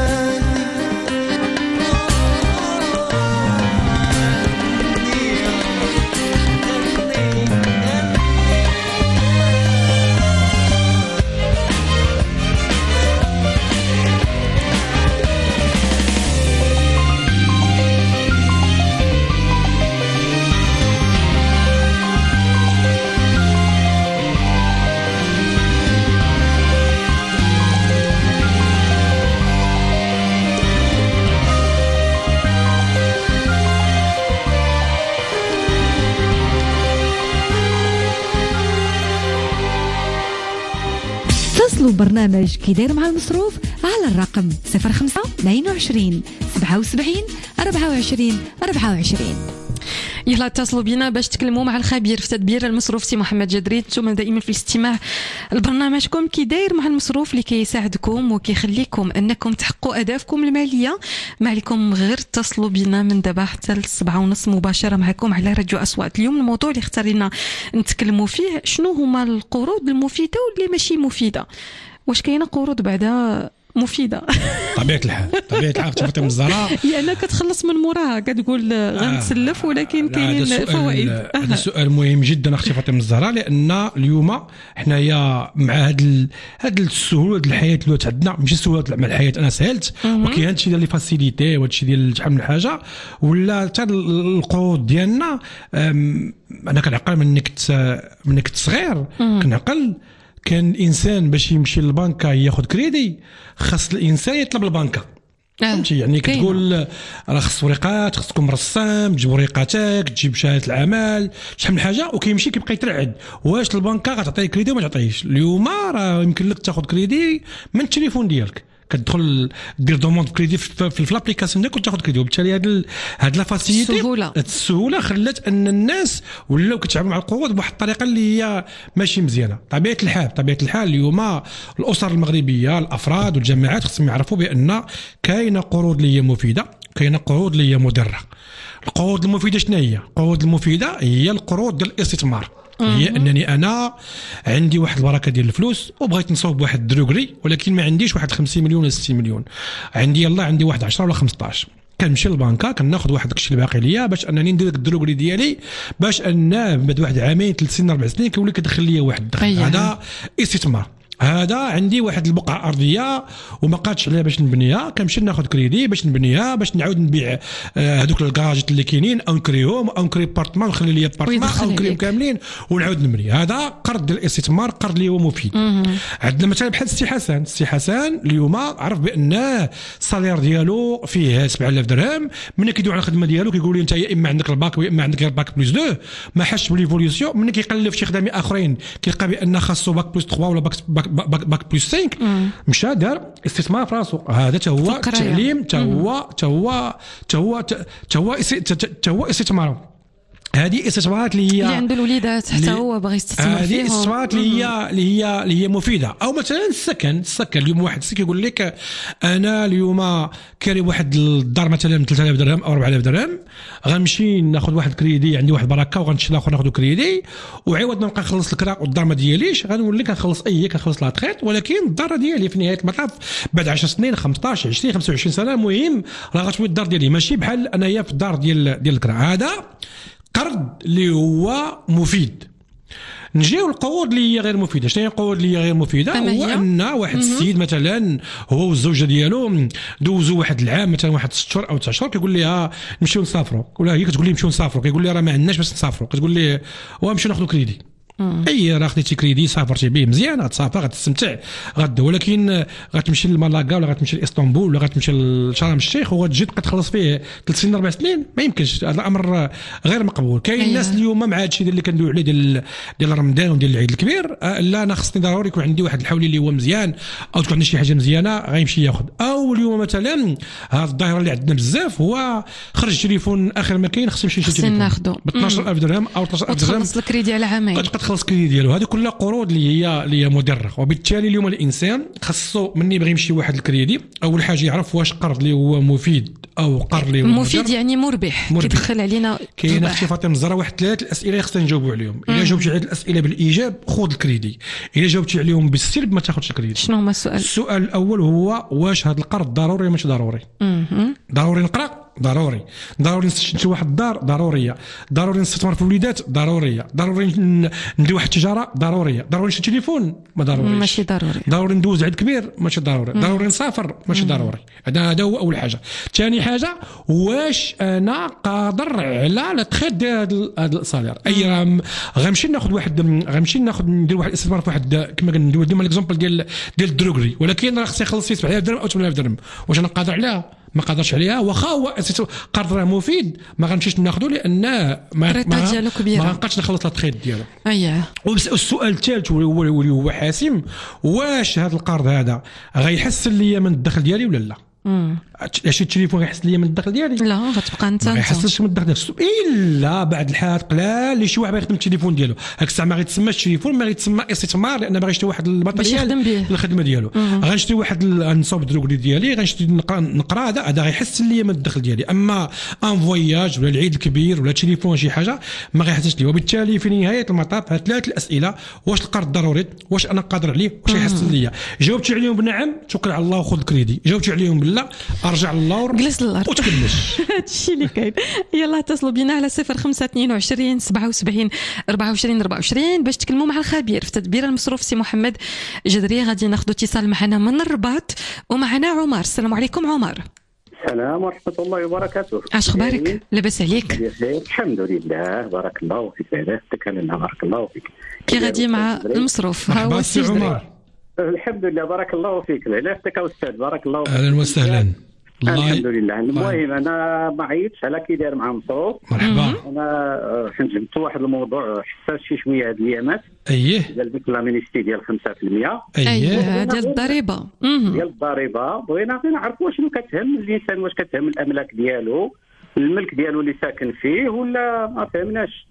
اتصلوا برنامج كي داير مع المصروف على الرقم صفر خمسة اثنين وعشرين سبعة وسبعين أربعة وعشرين أربعة وعشرين. يلا اتصلوا بنا باش تكلموا مع الخبير في تدبير المصروف سي محمد جدريد. انتم دائما في الاستماع لبرنامجكم كي داير مع المصروف اللي كيساعدكم وكيخليكم انكم تحققوا اهدافكم الماليه. ما عليكم غير اتصلوا بنا من دابا حتى السبعة ونص مباشره معكم على راديو اصوات. اليوم الموضوع اللي اختارينا نتكلموا فيه شنو هما القروض المفيده واللي ماشي مفيده. واش كاينه قروض بعدا مفيده؟ طبيعه الحال طبيعه الحال تفرطي من الزراعه يعني كتخلص من موراها كتقول غنتسلف ولكن كاينين فوائد. هذا سؤال مهم جدا اختي فاطمه الزهراء لان اليوم حنايا مع هاد هاد السهوله ديال الحياه اللي عندنا ماشي سهوله مع الحياه انا سهلت ولكن هادشي ديال لي فاسيليتي وهادشي ديال شحال من حاجه ولا حتى القروض ديالنا. انا كنعقل من كنت من كنت صغير كنعقل كان الانسان باش يمشي للبنكه ياخذ كريدي خاص الانسان يطلب البنكه فهمتي يعني كتقول راه خص ورقات خصكم رسام تجيب ورقاتك تجيب شهاده العمل شحال من حاجه وكيمشي كيبقى يترعد واش البنكه غتعطيه كريدي وما تعطيهش. اليوم راه يمكن لك تاخذ كريدي من التليفون ديالك كتدخل دير دوموند كريدي في, في, في لابليكاسيون ديالك وتاخذ كريدي وبالتالي هاد هاد لا فاسيليتي السهوله السهوله خلات ان الناس ولاو كيتعاملوا مع القروض بواحد الطريقه اللي هي ماشي مزيانه. طبيعه الحال طبيعه الحال اليوم الاسر المغربيه الافراد والجماعات خصهم يعرفوا بان كاينه قروض اللي هي مفيده كاينه قروض اللي هي مضره. القروض المفيده شنو هي؟ القروض المفيده هي القروض ديال الاستثمار هي انني انا عندي واحد البركه ديال الفلوس وبغيت نصوب واحد الدروغري ولكن ما عنديش واحد خمسين مليون ولا ستين مليون عندي يلا عندي واحد عشرة ولا خمسطاش كنمشي للبنكه كناخذ واحد داكشي الباقي ليا باش انني ندير داك الدروغري ديالي باش ان بعد واحد عامين ثلاث سنين اربع سنين كيولي كيدخل ليا واحد الدخل. هذا استثمار. هذا عندي واحد البقعه ارضيه وما قادش عليها باش نبنيها كنمشي ناخذ كريدي باش نبنيها باش نعاود نبيع هذوك الكراجات اللي كاينين او نكريهم او نكري بارتمان نخلي لي بارتمان او نكريهم كاملين ونعاود نبني. هذا قرض ديال الاستثمار قرض اللي هو مفيد. عندنا مثلا بحال السي حسن السي حسن اليوم عرف بان الصالير ديالو فيه سبعة آلاف درهم ملي كيدوي على الخدمه ديالو كيقول لي انت يا اما عندك الباك يا اما عندك الباك بلس دو ما حاش باليفوليسيون ملي كيقلب شي خدامي اخرين كيلقى بان خاصو باك بلس ثلاثة ولا باك باك, باك بلس خمسة مشى دار استثمار في راسو. هذا حتى هو التعليم حتى هو حتى هو حتى هو حتى هو استثمار. هذه استثمارات اللي هي اللي عنده الوليدات حتى هو باغي يستثمر فيهم. هذه استثمارات اللي هي اللي هي اللي هي مفيده. او مثلا السكن السكن اليوم واحد كيقول لك انا اليوم كاري واحد الدار مثلا ثلاثة آلاف درهم او أربعة آلاف درهم غنمشي ناخذ واحد كريدي عندي واحد بركه وغنمشي الاخر ناخذ كريدي وعوض ما نبقى نخلص الكراء والدار ما دياليش غنولي كنخلص اي كنخلص لاطريت ولكن الدار ديالي في نهايه المطاف بعد عشر سنين خمسطاش عشرين خمسة وعشرين سنه المهم راه غتولي الدار ديالي ماشي بحال انايا في الدار ديال ديال الكراء. هذا قرض اللي هو مفيد. نجيو القروض اللي هي غير مفيده. شنو هي القروض اللي هي غير مفيده؟ هو ان واحد السيد مثلا هو والزوجه ديالو دوزوا واحد العام مثلا واحد ست شهور او تسع شهور، كيقول لها نمشيو نسافروا، ولا هي كتقول لي نمشيو نسافروا، كيقول لي راه ما عندناش باش نسافروا، كتقول لي ونمشيو ناخذوا كريدي. اي راه خديتي كريدي سافرتي به مزيان، غتسافر غتستمتع غد، ولكن غتمشي لمالاكا ولا غتمشي لاسطنبول ولا غتمشي لشرم الشيخ وغتجي تبقى تخلص فيه ثلاث سنين اربع سنين، ما يمكنش. هذا الامر غير مقبول. كاين الناس اليوم مع هذا الشيء اللي كندويو عليه ديال ديال رمضان وديال العيد الكبير، لا انا خصني ضروري يكون عندي واحد الحولي اللي هو مزيان او تكون عندي شي حاجه مزيانه غيمشي ياخذ. او اليوم مثلا هذه الظاهره اللي عندنا بزاف هو خرج تليفون اخر ما كاين، خصني نمشي نشري تليفون ب اثنا عشر ألف درهم او ثلاثة عشر ألف درهم وتخلص الكريدي على عامين، كتبقى تخلص كريدي ديالو. هذه كلها قروض اللي هي اللي هي مضره. وبالتالي اليوم الانسان خصو مني يبغي يمشي واحد الكريدي اول حاجه يعرف واش قرض اللي هو مفيد او قرض اللي هو مفيد يعني مربح, مربح. كيدخل علينا. كاين اختي فاطمه الزهراء واحد ثلاث الاسئله خصنا نجاوبوا عليهم. الا جاوبتي على الاسئله بالايجاب خذ الكريدي، الا جاوبتي عليهم بالسلب ما تاخذش الكريدي. شنو هما السؤال؟ السؤال الاول هو واش هذا القرض ضروري ماشي ضروري؟ ضروري نقرا ضروري، ضروري نشري واحد الدار ضروريه، ضروري نستثمر في الوليدات ضروريه، ضروري ندير واحد التجاره ضروريه، ضروري نشري تليفون ما ضروريش ماشي ضروري، ضروري ندوز عيد كبير ماشي ضروري، ضروري نسافر ماشي ضروري. هذا هذا هو اول حاجه. ثاني حاجه واش انا قادر على التخيط ديال هذا الصالير؟ اي غنمشي ناخذ واحد غنمشي ناخذ ندير واحد الاستثمار في واحد كما كنديروا ديما ليكزومبل ديال ديال الدروغري، ولكن راه خصني نخلص فيه سبعة آلاف درهم او ثمانية آلاف درهم، واش انا قادر عليها؟ ما قادرش عليها. واخا هو قرض راه مفيد ما غنمشيش ناخذه لان ما ما ما غنبقاش نخلص التخيط ديالو. اييه. والسؤال الثالث هو اللي هو حاسم، واش هذا القرض هذا غيحسن ليا من الدخل ديالي ولا لا؟ امم شي التليفون غيحسن ليا من الدخل ديالي؟ لا غتبقى انت ما يحسنش من الدخل ديالك الا بعد الحالات قلال اللي شي واحد بغى يخدم التليفون ديالو. هاك الساعه ما غيتسماش التليفون، ما غيتسمى استثمار لان باغي يشري واحد الماتيريال للخدمه ديالو. غنشري واحد النصوب دروغلي ديالي غنشري نقرا هذا هذا غيحسن ليا من الدخل ديالي. اما ان فواياج ولا العيد الكبير ولا تليفون شي حاجه ما غيحسنش ليا. وبالتالي في نهايه المطاف هاد ثلاث الاسئله، واش القرض ضروري، واش انا قادر عليه، واش يحسن ليا. جاوبتي عليهم بنعم توكل على الله وخذ الكريدي، جاوبتي عليهم بالله ارجع للور جلس للارض وتكلمش. هادشي اللي كاين. يلا اتصلوا بنا على صفر خمسة اثنين وعشرين سبعة وسبعين أربعة وعشرين أربعة وعشرين باش تكلموا مع الخبير في تدبير المصروف سي محمد جدري. غادي ناخذ اتصال معنا من الرباط ومعنا عمر. السلام عليكم عمر. السلام ورحمة الله وبركاته. اش اخبارك؟ لاباس عليك؟ الحمد لله بارك الله فيك. عرفتك انا بارك الله فيك. كي غادي مع المصروف؟ ها هو السي عمر. الحمد لله بارك الله فيك. عرفتك استاذ بارك الله فيك. اهلا وسهلا. الحمد لله. المهم انا ما عيطتش على كي داير مع مصروف. مرحبا. انا جبت واحد الموضوع حساس شي شويه هاد الايامات. اييه. ديال ديك لامينيستي ديال خمسة بالمئة. اييه ديال الضريبه. ديال الضريبه بغينا نعرفوا شنو كتهم الانسان، واش كتهم الاملاك ديالو، الملك ديالو اللي ساكن فيه، ولا ما فهمناش.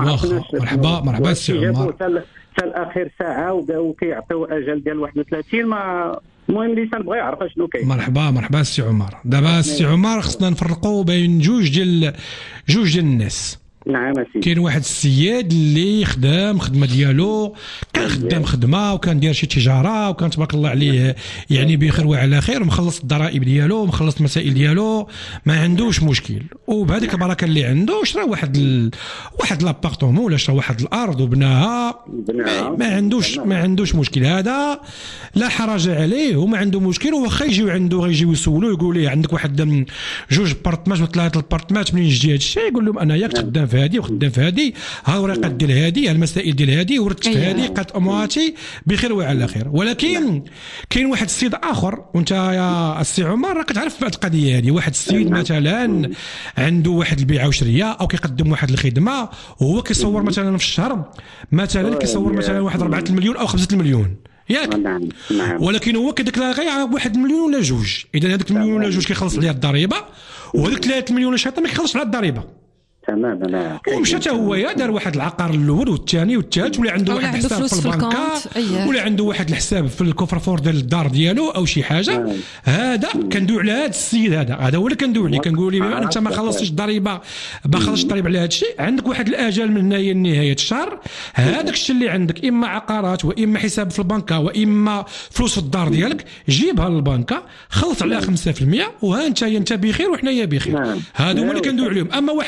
مرحبا مرحبا السي عمر. حتى الاخر ساعه وكيعطيو اجل ديال واحد وثلاثين. ما المهم الانسان بغى يعرف شنو كاين. مرحبا مرحبا السي عمر. دابا السي عمر خصنا نفرقوا بين جوج ديال جوج ديال الناس. نعم سيدي. كاين واحد السيد اللي خدام خدمه ديالو، كان خدام خدمه وكان داير شي تجاره وكان تبارك الله عليه يعني بخير وعلى خير، ومخلص الضرائب ديالو ومخلص المسائل ديالو، ما عندوش مشكل. وبهذيك البركه اللي عنده شرا واحد ال... واحد لابارتومون ولا شرا واحد الارض وبناها. ما... ما عندوش ما عندوش مشكل. هذا لا حرج عليه وما عنده مشكل. واخا يجيو عنده غيجيو يسولوا يقول ليه عندك واحد جوج بارتمات ولا ثلاثه البارتمات منين جدي هذا الشيء؟ يقول لهم انا ياك خدام في هذه وخدام في هذه، ها ورقات ديال هذه، المسائل ديال هذه، ورثت في هذه، قد امواتي بخير وعلى خير. ولكن كاين واحد السيد اخر، وانت يا السي عمر راك تعرف هذه القضيه هذه. واحد السيد مثلا عنده واحد البيعه وشريه او كيقدم واحد الخدمه وهو كيصور مثلا في الشهر مثلا كيصور مثلا واحد أربعة المليون او خمسة المليون ياك. نعم نعم. ولكن هو كيديكلاري غير واحد المليون ولا جوج. اذا هذاك المليون ولا جوج كيخلص عليها الضريبه، وهذاك ثلاثة مليون شحال ما كيخلصش على الضريبه. تمام. انا ومشى حتى هو يا دار واحد العقار الاول والثاني والثالث، ولا عنده واحد الحساب في البنكه، ولا عنده واحد الحساب في الكوفر فور ديال الدار ديالو او شي حاجه. هذا كندوي على هذا السيد، هذا هذا هو اللي كندوي عليه. كنقول له انت ما خلصتش الضريبه، ما خلصتش الضريبه على هذا الشيء، عندك واحد الاجل من هنايا لنهايه الشهر. هذاك الشيء اللي عندك اما عقارات واما حساب في البنكه واما فلوس في الدار ديالك، جيبها للبنكه خلص عليها خمسة بالمئة وها انت انت بخير وحنايا بخير. هذا هو اللي كندوي عليهم. اما واحد السيد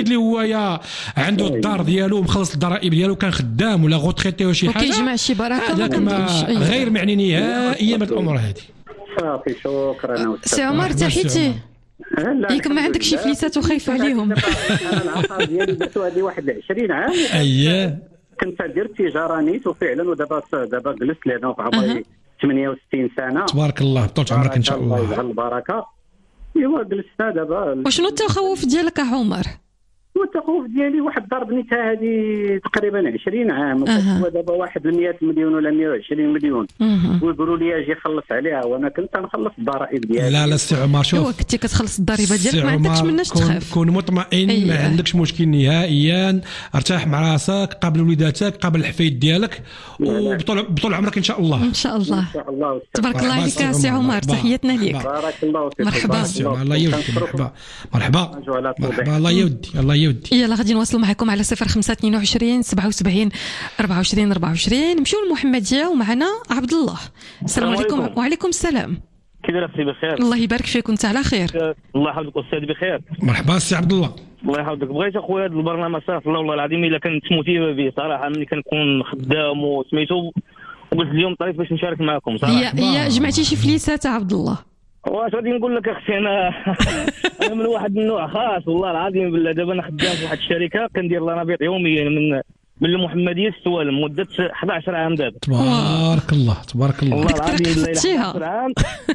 الوحيد اللي هو يا عنده الدار ديالو مخلص الضرائب ديالو كان خدام ولا غوتريتي ولا شي حاجه وكيجمع شي بركه هذاك ما غير معني نهائيا بهاد الامور هذه. صافي شكرا سي عمر تحيتي. ياك ما عندك شي فليسات وخايف عليهم؟ انا العقار ديالي درتو هذه واحد عشرين عام. اييه كنت ندير التجاره نيت وفعلا ودابا دابا جلست لهنا في عمري ثمانية وستين سنه. تبارك الله طول عمرك ان شاء الله. الله يجعل البركه. ايوا جلسنا دابا. وشنو التخوف ديالك عمر؟ التخوف ديالي واحد الدار بنيتها هذه تقريبا عشرين عام أه. ودابا واحد مئة مليون ولا مئة وعشرين مليون ويقولوا لي اجي خلص عليها وانا كنت نخلص الضرائب ديالي. لا لا سي عمر شوف ايوا كنتي كتخلص الضريبه ديالك ما عندكش مناش تخاف. كون مطمئن أيه. ما عندكش مشكل نهائيا ارتاح مع راسك قابل وليداتك قابل الحفيد ديالك وبطول بطول عمرك ان شاء الله. ان شاء الله ان شاء الله. تبارك الله عليك سي عمر تحياتنا ليك. بارك الله فيك. مرحبا الله يودي مرحبا مرحبا مرحبا الله يودي الله يودي. يلا غادي نواصلوا معكم على صفر خمسة اثنين وعشرين سبعة وسبعين أربعة وعشرين أربعة وعشرين. نمشيو للمحمديه ومعنا عبد الله. السلام عليكم. وعليكم السلام. كيف راكي بخير؟ الله يبارك فيك وانت على خير. الله يحفظك استاذ بخير. مرحبا سي عبد الله. الله يحفظك. بغيت اخويا هذا البرنامج صافي الله والله العظيم الا كنت موتيفا به صراحه ملي كنكون خدام وسميتو وقلت اليوم طريف باش نشارك معكم صراحه. يا يا جمعتي شي فليسات عبد الله؟ واش غادي نقول لك اختي انا انا من واحد النوع خاص والله العظيم بالله. دابا انا خدام في واحد الشركه كندير لانابيط يوميا من من المحمديه للسوالم مده أحد عشر عام دابا. تبارك الله تبارك الله. والله العظيم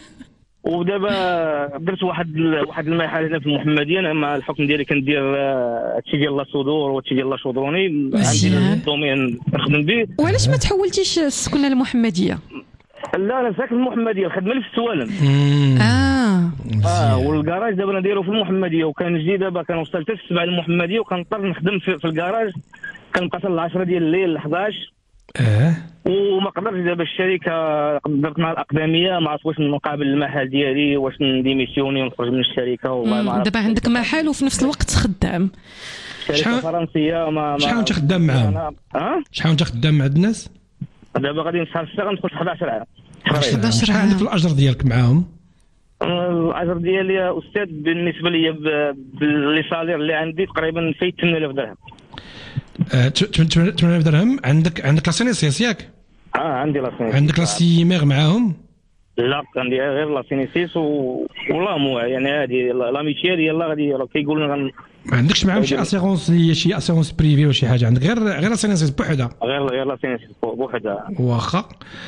ودابا درت واحد واحد المرحله هنا في المحمديه. انا مع الحكم ديالي كندير هادشي ديال لا صدور وهادشي ديال لا شودروني عندي الدومين نخدم به. وعلاش ما تحولتيش السكنه المحمديه؟ لا انا ساكن المحمديه الخدمه اللي في السوالم. اه اه والكراج دابا نديرو في المحمديه وكنجي دابا كنوصل حتى السبعة المحمديه وكنضطر نخدم في, في الكراج كنبقى حتى العشرة ديال الليل ل حداش. اه وما قدرتش دابا الشركه قدرت مع الاقدميه ما عرفت واش نقابل المحل ديالي واش نديميسيوني ونخرج من الشركه والله ما عرفت. دابا عندك محل وفي نفس الوقت خدام. شركه فرنسيه ما شحال انت خدام معاهم؟ ها شحال انت خدام مع الناس؟ دابا غادي نسحب الساعه غندخل في أحد عشر عام. أحد عشر شحال عندك الاجر ديالك معاهم؟ الاجر ديالي يا استاذ بالنسبه لي باللي صالير اللي عندي تقريبا في ثمانية آلاف درهم. ثمانية آلاف درهم. عندك عندك لاسينيسيس ياك؟ اه عندي لاسينيسيس. عندك لاسيميغ معاهم؟ لا عندي غير لاسينيسيس و ولا مو يعني هذه لاميتيا ديال غادي كيقولوا لنا ما عندكش معاهم شي اسيغونس هي شي اسيغونس بريفي ولا شي حاجه؟ عندك غير غير لاسينيسيس بوحدها؟ غير غير لاسينيسيس بوحدها واخا.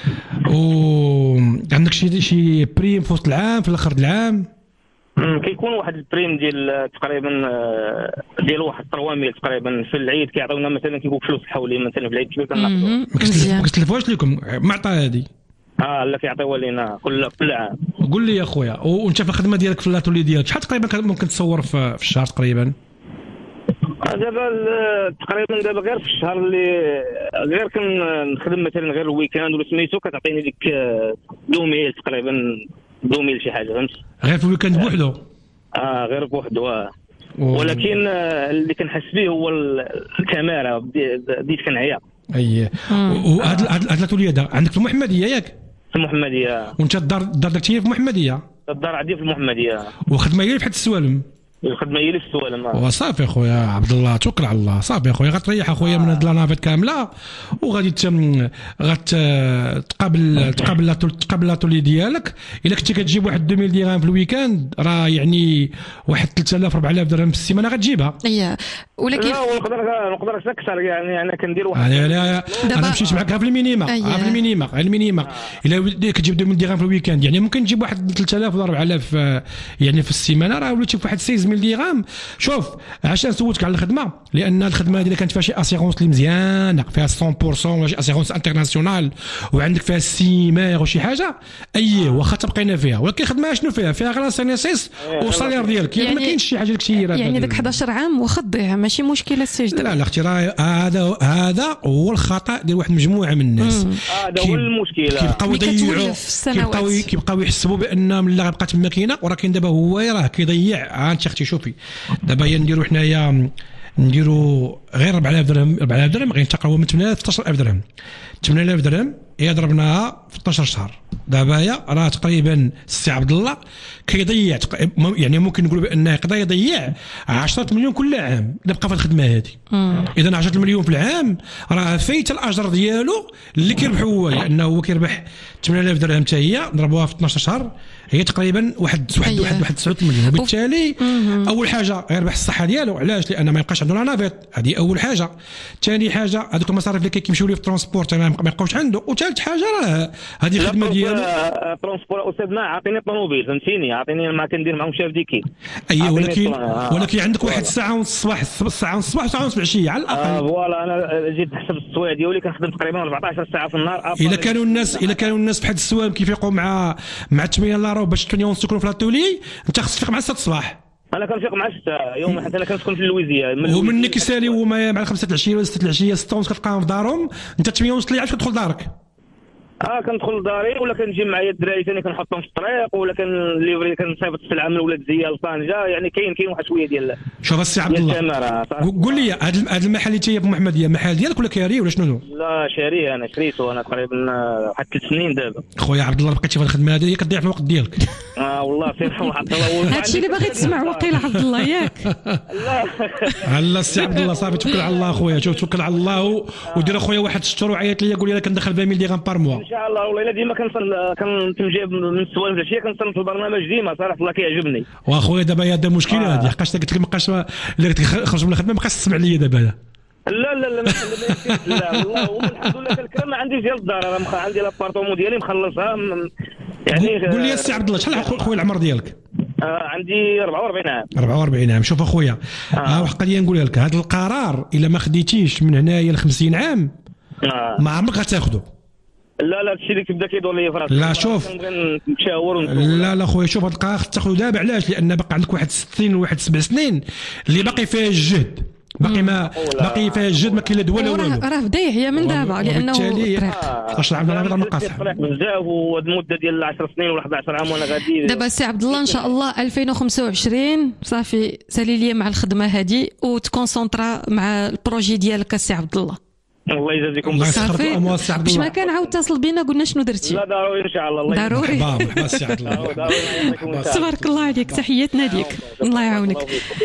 و عندك شي شي بريم في وسط العام في الاخر العام؟ كيكون واحد البريم ديال تقريبا ديال واحد ثلاثمية ميل تقريبا في العيد كيعطيونا مثلا كيقول فلوس حولي مثلا في العيد كيف كنعطيو. ما كتلفوش لكم معطى هذه؟ اه لا كيعطيوها لينا كل كل عام. قول لي يا خويا وانت في الخدمه ديالك في اللاتولي ديالك شحال تقريبا ممكن تصور في الشهر تقريبا؟ دابا تقريبا دابا غير في الشهر اللي غير كنخدم مثلا غير الويكاند ولا سميتو كتعطيني ديك دوميل تقريبا دوميل شي حاجه فهمت. غير في الويكاند بوحدو؟ اه غير بوحدو. ولكن اللي كنحس به هو الكاميرا بديت كنعيا. اييه. وهاد هاد اللاتولي هذا عندك في المحمديه ياك؟ في المحمديه. وانت الدار الدار ديالك هي في المحمديه؟ الدار عندي في المحمديه. وخدمه هي في حد السوالم؟ الخدمه هي اللي في السوالم. وصافي اخويا عبد الله توكل على الله. صافي اخويا غتريح اخويا من هاد لانافيت كامله وغادي غتقابل تقابل تقابل لاتولي ديالك. الا كنتي كتجيب واحد ألفين درهم في الويكاند راه يعني واحد ثلاثة آلاف أربعة آلاف درهم في السيمانه غتجيبها. اييه ولكن لا ونقدر نقدر اكثر يعني انا كندير واحد. لا لا انا مشيت معك في المينيما في المينيما المينيما الا كتجيب ألفين درهم في الويكاند يعني ممكن تجيب واحد ثلاثة آلاف ولا أربعة آلاف يعني في السيمانه راه وليتي في واحد ستة آلاف درهم. شوف عشان سولتك على الخدمه لان الخدمه هذه كانت فيها شي اسيغونس اللي مزيانه فيها مية بالمية ولا شي اسيغونس انترناسيونال وعندك فيها السيمير وشي حاجه اييه واخا تبقينا فيها ولكن الخدمه شنو فيها فيها غير سينيسيس والصالير ديالك يعني ما كاينش شي حاجه داكشي يعني داك أحد عشر عام واخا تضيع ماشي مشكله السجد. لا لا اختي راه هذا هذا هو الخطا ديال واحد المجموعه من الناس. هذا هو المشكله كيبقاو يضيعوا كيبقاو كيبقاو يحسبوا بان ملي غتبقى تما كاينه ولكن دابا هو راه كيضيع. انت اختي شوفي دابا هي نديروا حنايا نديروا غير أربعة آلاف درهم أربعة آلاف درهم غينتقلوا من ثمانية آلاف حتى عشرة آلاف درهم. ثمانية آلاف درهم هي ضربناها في اثنا عشر شهر. دابا راه تقريبا السي عبد الله كيضيع يعني ممكن نقولوا بانه يقدر يضيع عشرة مليون كل عام اذا بقى في الخدمه هذه. اذا عشرة مليون في العام راه فايت الاجر ديالو اللي كيربحوا هو، لانه هو كيربح ثمانية آلاف درهم حتى هي ضربوها في اثنا عشر شهر هي تقريبا واحد واحد واحد واحد تسعة مليون. وبالتالي اول حاجه غيربح الصحه ديالو، علاش؟ لان ما يبقاش عنده لا نافيت، هذه اول حاجه. ثاني حاجه هذوك المصاريف اللي كيمشيو ليه في الترونسبور ما يبقاوش عنده. وثالث حاجه راه هذه الخدمه ديالو ترونسبور استاذنا عطيني طوموبيل فهمتيني، عطيني ما كندير معهم شاف ديكي. اييه ولكن ولكن عندك واحد الساعه ونص الصباح الساعه ونص الصباح وساعه ونص العشيه على الاقل. آه فوالا انا جيت نحسب السوايع ديالي كنخدم تقريبا أربعطاش ساعه في النهار. الا كانوا الناس الا كانوا الناس بحال السوام كيفيقوا مع مع ثمانية الا باش ثمانية ونص تكونوا في لاتولي، انت خصك تفيق مع ستة الصباح. انا كنفيق مع ستة يوم حتى انا كنسكن في اللويزيه ومني كيسالي هما مع خمسة العشيه ولا ستة العشيه ستة ونص كتلقاهم في دارهم، انت ثمانية ونص الليل كتدخل دارك. اه كندخل لداري ولا كنجي معايا الدراري ثاني كنحطهم في الطريق ولا كنليفري كنصيفط السلعه من ولاد زيه لطنجه، يعني كاين كاين واحد شويه ديال. شوف السي عبد الله قول لي هذا هذا المحل اللي تاهي في محمديه محل ديالك ولا كاري ولا شنو؟ لا شاريه انا شريته انا تقريبا واحد ثلاث سنين دابا. خويا عبد الله بقيتي في الخدمه هذه كتضيع في الوقت ديالك. اه والله سير واحد الله هادشي اللي باغي تسمع وقيل عبد الله ياك. لا لا السي عبد الله صافي توكل على الله خويا، شوف توكل على الله ودير اخويا واحد الشهر وعيط لي قول لي كندخل عشرين ميل درهم بار موا. ان شاء الله والله الا ديما كنصل كنتمجي من السوالف العشيه كنصل في البرنامج ديما صراحه الله كيعجبني. واخويا دابا هذا المشكله هذه حقاش قلت لك ما بقاش اللي قلت لك خرج من الخدمه ما بقاش تسمع ليا دابا. لا لا لا لا لا والله والحمد لله الكلام ما عنديش ديال الدار، انا عندي لابارطومون ديالي مخلصها يعني. قول لي السي عبد الله شحال خويا العمر ديالك؟ آه عندي أربعة وأربعين عام. أربعة وأربعين عام. شوف اخويا ها واحد القضيه نقولها لك، هذا القرار الا ما خديتيش من هنايا ل خمسين عام آه. ما عمرك غتاخذه. لا لا هادشي اللي كيبدا كيدور ليا فراسي. لا شوف نتشاور لا لا خويا شوف هاد القرار تاخذه دابا، علاش؟ لان باقي عندك واحد ست سنين وواحد سبع سنين اللي باقي فيها الجهد، باقي ما باقي فيها الجهد ما كاين لا دواء لا والو. راه بدا يحيى من دابا لانه اثناش عام راه ناقص بزاف وهاد المده ديال عشر سنين ولا أحد عشر عام وانا غادي. دابا السي عبد الله ان شاء الله ألفين وخمسة وعشرين صافي سالي لي مع الخدمه هذه وتكونسونطرا مع البروجي ديالك السي عبد الله. الله يجازيكم الله يسخر اموال السي عبد الله. باش ما كان عاود اتصل بينا قلنا شنو درتي. لا ضروري ان شاء الله. الله ضروري مرحبا السي عبد الله. تبارك الله عليك تحياتنا ليك الله يعاونك.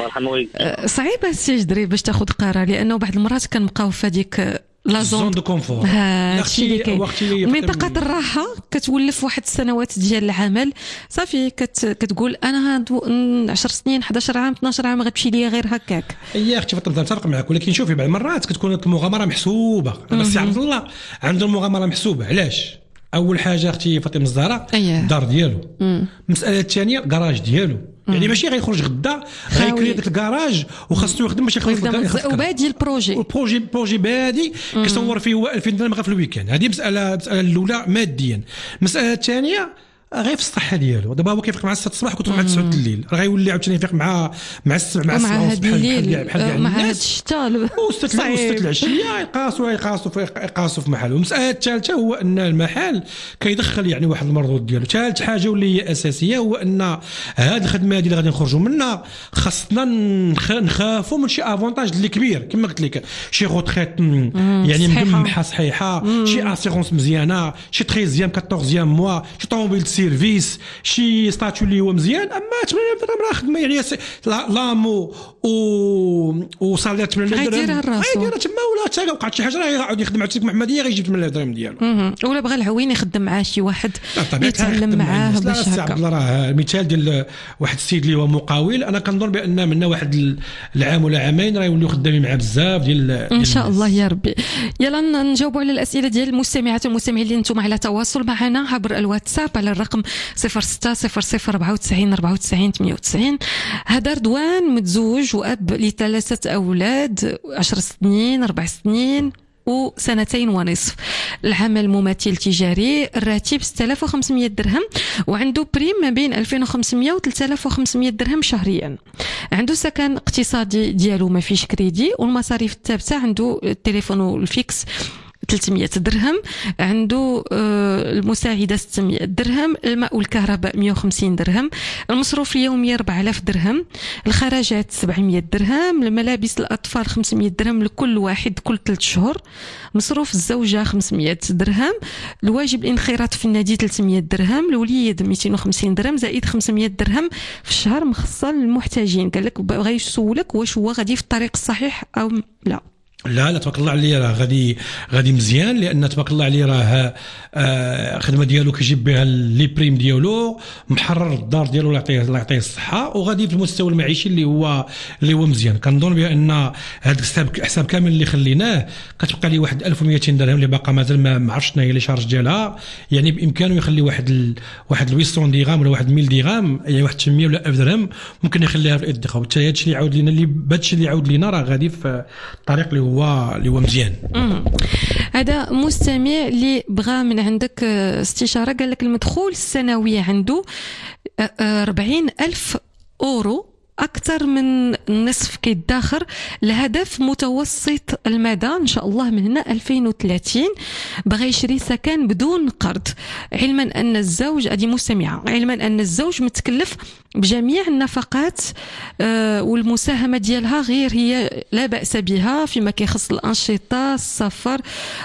صعيبه السي جدري باش تاخذ قرار لانه بعض المرات كنبقاو في هذيك لا زون دو كونفور هادشي اللي كاين. منطقه الراحه كتولف واحد السنوات ديال العمل صافي كت كتقول انا هاد عشر سنين أحد عشر عام اثنا عشر عام غتمشي ليا غير هكاك. يا اختي فاطمه نتفق معك، ولكن شوفي بعض المرات كتكون المغامره محسوبه. بس عبد الله عنده المغامره محسوبه. علاش؟ اول حاجه اختي فاطمه الزهراء الدار ديالو، المساله الثانيه الكراج ديالو، يعني ماشي غيخرج غدا غيكري داك الكراج وخاصو يخدم باش يخلص وبادي البروجي البروجي البروجي بادي كيصور فيه ألفين درهم في الويكاند. هذه مساله مساله الاولى ماديا. المساله الثانيه غير في الصحه ديالو. دابا هو كيفيق مع ستة الصباح كنت مع تسعة الليل راه غيولي عاوتاني يفيق مع مع السبع مع السبعة ونص بحال بحال مع هاد الشتا وستة العشيه يقاسوا يقاسوا في يقاسوا في محل. والمساله الثالثه هو ان المحل كيدخل يعني واحد المردود ديالو. ثالث حاجه واللي هي اساسيه هو ان هاد الخدمه هذه اللي غادي نخرجوا منها خاصنا نخافوا من شي افونتاج اللي كبير كما قلت لك، شي غوتريت يعني مجمحه صحيحه، شي اسيغونس مزيانه، شي تريزيام كاتورزيام موا، شي طوموبيل سيرفيس، شي ستاتيو اللي هو مزيان. اما ثمانية آلاف درهم راه خدمه يعني لامو و وصالير ثمانية آلاف درهم غيدير تما ولا حتى وقعت شي حاجه راه يعاود يخدم عند سيك محمديه غيجيب ثمانية آلاف درهم ديالو. ولا بغى العوين يخدم معاه شي واحد يتعلم معاه باش هكا. راه مثال ديال واحد السيد اللي هو مقاول، انا كنظن بان منا واحد العام ولا عامين راه يوليو خدامين معاه بزاف ديال ان شاء الله يا ربي. يلا نجاوبوا على الاسئله ديال المستمعات والمستمعين اللي انتم على تواصل معنا عبر الواتساب على الرقم صفر ستة صفر صفر أربعة وتسعين أربعة وتسعين ثمانية وتسعين. هذا رضوان متزوج وأب لثلاثة أولاد عشر سنين أربع سنين وسنتين ونصف. العمل ممثل تجاري، الراتب ستة آلاف وخمسمائة درهم وعنده بريم ما بين ألفين وخمسمائة و ثلاثة آلاف وخمسمائة درهم شهريا. عنده سكن اقتصادي ديالو ما فيش كريدي، والمصاريف الثابته عنده التليفون والفيكس ثلاثمية درهم، عنده المساعدة ستمية درهم، الماء والكهرباء مية وخمسين درهم، المصروف اليومي أربعة آلاف درهم، الخراجات سبعمية درهم، الملابس الأطفال خمسمية درهم لكل واحد كل ثلاث شهور، مصروف الزوجة خمسمية درهم، الواجب الانخراط في النادي ثلاثمية درهم، الوليد مئتين وخمسين درهم زائد خمسمية درهم في الشهر مخصصة للمحتاجين. قال لك بغا يسولك واش هو غادي في الطريق الصحيح أو لا؟ لا لا تبارك الله عليه راه غادي غادي مزيان، لان تبارك الله عليه راه الخدمه ديالو كيجيب بها لي بريم ديالو، محرر الدار ديالو الله يعطيه الله يعطيه الصحه، وغادي في المستوى المعيشي اللي هو اللي هو مزيان. كنظن بان هذا الحساب حساب كامل اللي خليناه كتبقى ليه واحد ألف ومئتين درهم اللي باقا مازال ما عرفتش شنو هي لي شارج ديالها، يعني بامكانه يخلي واحد ال... واحد مئتين درهم ولا واحد مية درهم، يعني واحد ثمانمية ولا ألف درهم ممكن يخليها في الادخار. وحتى هادشي اللي عاود لينا اللي هادشي اللي عاود لينا راه غادي في الطريق اللي هو اللي هو مزيان. هذا مستمع اللي بغى من عندك استشاره، قال لك المدخول السنوي عنده أربعين ألف أورو، أكثر من النصف كيداخر لهدف متوسط المدى إن شاء الله من هنا ألفين وثلاثين، بغى يشري سكن بدون قرض، علما أن الزوج هذه مستمعة، علما أن الزوج متكلف بجميع النفقات آه والمساهمة ديالها غير هي لا بأس بها فيما كيخص الأنشطة، السفر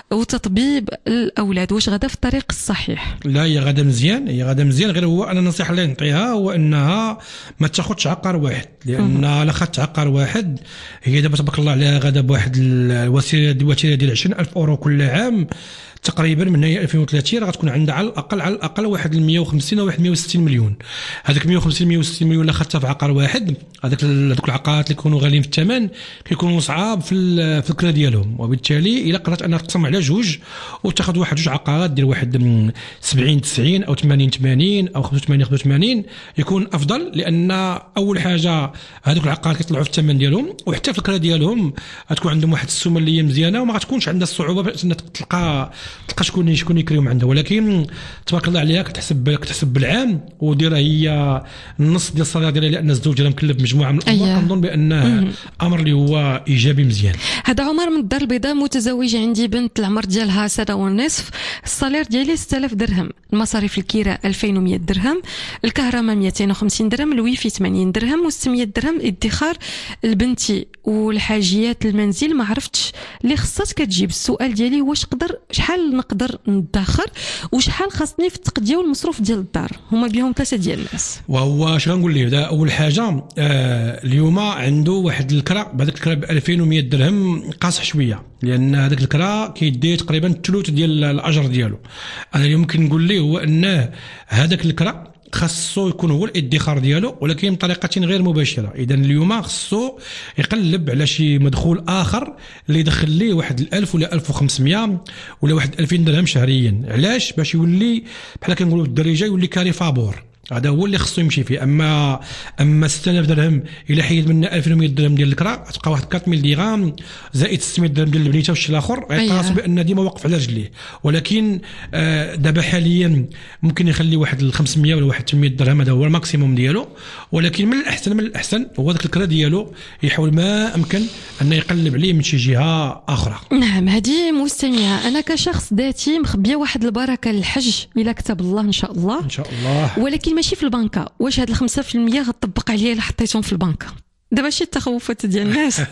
وتطبيب الأولاد. واش غدا في الطريق الصحيح؟ لا هي غدا مزيان، هي غدا مزيان، غير هو أنا النصيحة اللي نعطيها هو أنها ما تاخذش عقار واحد، لأن إلا خدت عقار واحد هي دابا تبارك الله عليها غدا بواحد الوسيلة الوتيرة ديال عشرين ألف أورو كل عام تقريبا من هي ألفين وثلاثين غتكون عندها على الاقل على الاقل واحد مية وخمسين او واحد مية وستين مليون. هذاك مية وخمسين مية وستين مليون اللي خدتها في عقار واحد، هذاك هذوك العقارات اللي كيكونوا غاليين في الثمن كيكونوا صعاب في في الكرا ديالهم، وبالتالي الا قدرت انها تقسم على جوج وتاخذ واحد جوج عقارات ديال واحد سبعين تسعين او ثمانين ثمانين او خمسة وثمانين خمسة وثمانين يكون افضل، لان اول حاجه هذوك العقارات كيطلعوا في الثمن ديالهم، وحتى في الكرا ديالهم غتكون عندهم واحد السومه اللي هي مزيانه وما غتكونش عندها الصعوبه باش انك تلقى تلقى شكون شكون يكريهم عنده. ولكن تبارك الله عليها كتحسب كتحسب بالعام وديرها هي النص ديال الصلاه ديالها، لان الزوج راه مكلف بمجموعه من الامور. أيه. كنظن بانه امر اللي هو ايجابي مزيان. هذا عمر من الدار البيضاء، متزوج، عندي بنت العمر ديالها سنه ونصف، الصالير ديالي ستة آلاف درهم، المصاريف الكراء ألفين ومية درهم، الكهرباء مئتين وخمسين درهم، الويفي ثمانين درهم وستمية درهم ادخار لبنتي والحاجيات المنزل. ما عرفتش اللي خصات كتجيب. السؤال ديالي واش قدر شحال نقدر ندخر وشحال خاصني في التقديه والمصروف ديال الدار؟ هما بهم ثلاثه ديال الناس. وهو اش غنقول ليه، اول حاجه آه اليوم عنده واحد الكرا، بهذاك الكرا ب ألفين ومية درهم قاصح شويه، لان هذاك الكرا كيدي تقريبا الثلث ديال الاجر ديالو. انا اللي ممكن نقول ليه هو انه هذاك الكرا خاصو يكون هو الادخار ديالو، ولكن بطريقه غير مباشره. اذا اليوم خاصو يقلب على شي مدخول اخر اللي يدخل ليه واحد الألف ولا ألف وخمسمية ولا واحد ألفين درهم شهريا. علاش؟ باش يولي بحال كنقولوا بالدارجه يولي كاري فابور، هذا هو اللي خصو يمشي فيه. اما اما ستة آلاف درهم الى حيد منها ألفين ومية درهم ديال الكرا تبقى واحد أربعمية درهم زائد ستمية درهم ديال البنيته والشيء الاخر، غيقاس بان ديما واقف على رجليه. ولكن آه دابا حاليا ممكن يخلي واحد خمسمية ولا واحد ثمانمية درهم، هذا هو الماكسيموم ديالو. ولكن من الاحسن من الاحسن هو ذاك الكرا ديالو يحاول ما امكن انه يقلب عليه من شي جهه اخرى. نعم هذه مستمعه. انا كشخص ذاتي مخبيه واحد البركه للحج الى كتب الله ان شاء الله ان شاء الله، ولكن ماشي في البنكه. واش هاد الخمسة في المية غتطبق عليا الا حطيتهم في البنكه؟ دابا شي التخوفات ديال الناس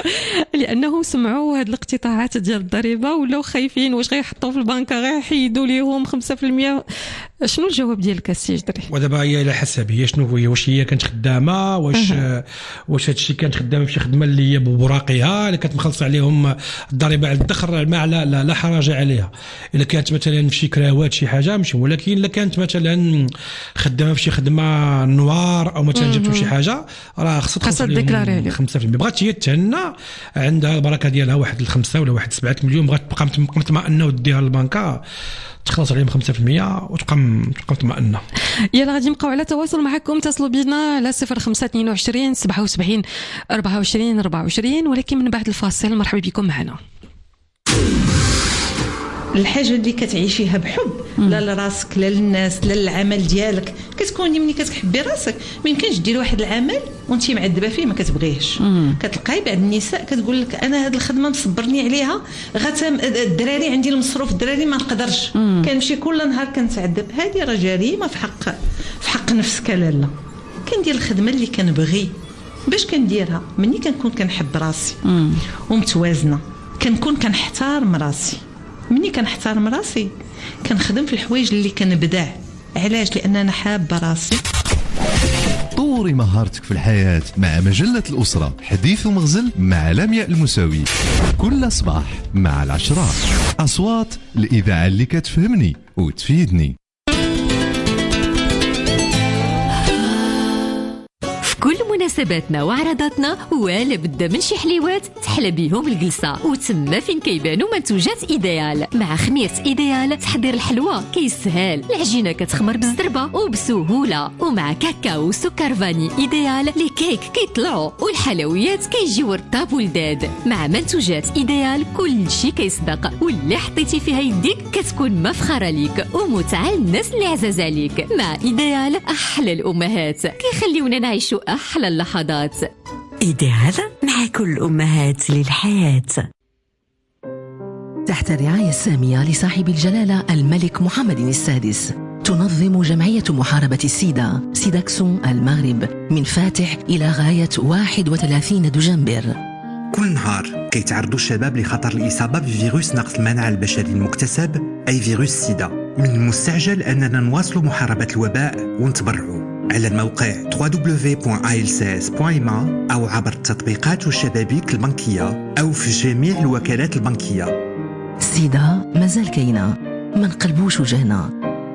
لانه سمعوا هاد الاقتطاعات ديال الضريبه ولاو خايفين واش غيحطوا في البنكه غيحيدوا ليهم خمسة في المية. شنو الجواب ديالك السي جدري؟ ودابا هي على حسب هي شنو هي، واش هي كانت خدامه، واش أه. واش هادشي كانت خدامه فشي خدمه اللي هي بوراقها اللي كانت مخلصه عليهم الضريبه على الدخر، ما لا, لا, لا حرج عليها. الا كانت مثلا في شي كراوات شي حاجه ماشي، ولكن الا كانت مثلا خدامه في شي خدمه نوار او مثلا جبتوا شي حاجه راه خصها ديكلاري عليه خمسة في المية. بغات هي تهنى عندها البركه ديالها واحد الخمسة ولا واحد سبعة مليون، بغات تبقى مطمئنه وديها للبنكه تخلص عليهم خمسة في المية وتبقى تبقى مطمئنه. يلا غادي نبقاو على تواصل معكم، اتصلوا بنا على صفر خمسة اثنين وعشرين سبعة وسبعين أربعة وعشرين أربعة وعشرين. ولكن من بعد الفاصل مرحبا بكم معنا. الحاجه اللي كتعيشيها بحب لا لراسك لا للناس لا للعمل ديالك كتكوني ملي كتحبي راسك ما يمكنش ديري واحد العمل وانت معذبه فيه ما كتبغيهش. كتلقاي بعض النساء كتقول لك انا هذه الخدمه مصبرني عليها غتم الدراري عندي المصروف الدراري ما نقدرش كنمشي كل نهار كنتعذب. هذه راه جريمه في حق في حق نفسك. لالا كندير الخدمه اللي كنبغي. باش كنديرها مني كنكون كنحب راسي ومتوازنه كنكون كنحترم راسي. مني كنحترم راسي كنخدم في الحوايج اللي كنبدع. علاش؟ لان انا حابه راسي. طوري مهارتك في الحياة مع مجلة الأسرة حديث ومغزل مع لمياء المساوي كل صباح مع العشرة. أصوات الإذاعة اللي كتفهمني وتفيدني. كل مناسباتنا وعرضاتنا ولا بد من شي حليوات تحلى بيهم الجلسة وتما فين كيبانوا منتوجات إيديال. مع خميرة إيديال تحضير الحلوى كيسهل، العجينة كتخمر بالزربة وبسهولة، ومع كاكاو وسكر فاني إيديال لي كيك كيطلعوا والحلويات كيجيو رطاب ولداد. مع منتوجات إيديال كل شي كيصدق، واللي حطيتي فيها يديك كتكون مفخرة ليك ومتعة للناس اللي عزاز عليك. مع إيديال أحلى الأمهات كيخليونا نعيشوا أحلى اللحظات. إيديال مع كل أمهات للحياة. تحت الرعاية السامية لصاحب الجلالة الملك محمد السادس تنظم جمعية محاربة السيدا سيداكسون المغرب من فاتح إلى غاية واحد وثلاثين دجنبر. كل نهار كيتعرضوا الشباب لخطر الإصابة بفيروس نقص المناعة البشري المكتسب أي فيروس سيدا. من المستعجل أننا نواصل محاربة الوباء ونتبرعوا على الموقع دبليو دبليو دبليو دوت إيه إل سي إس دوت إم إيه أو عبر التطبيقات والشبابيك البنكية أو في جميع الوكالات البنكية. سيدا مازال كاينة، ما نقلبوش وجهنا.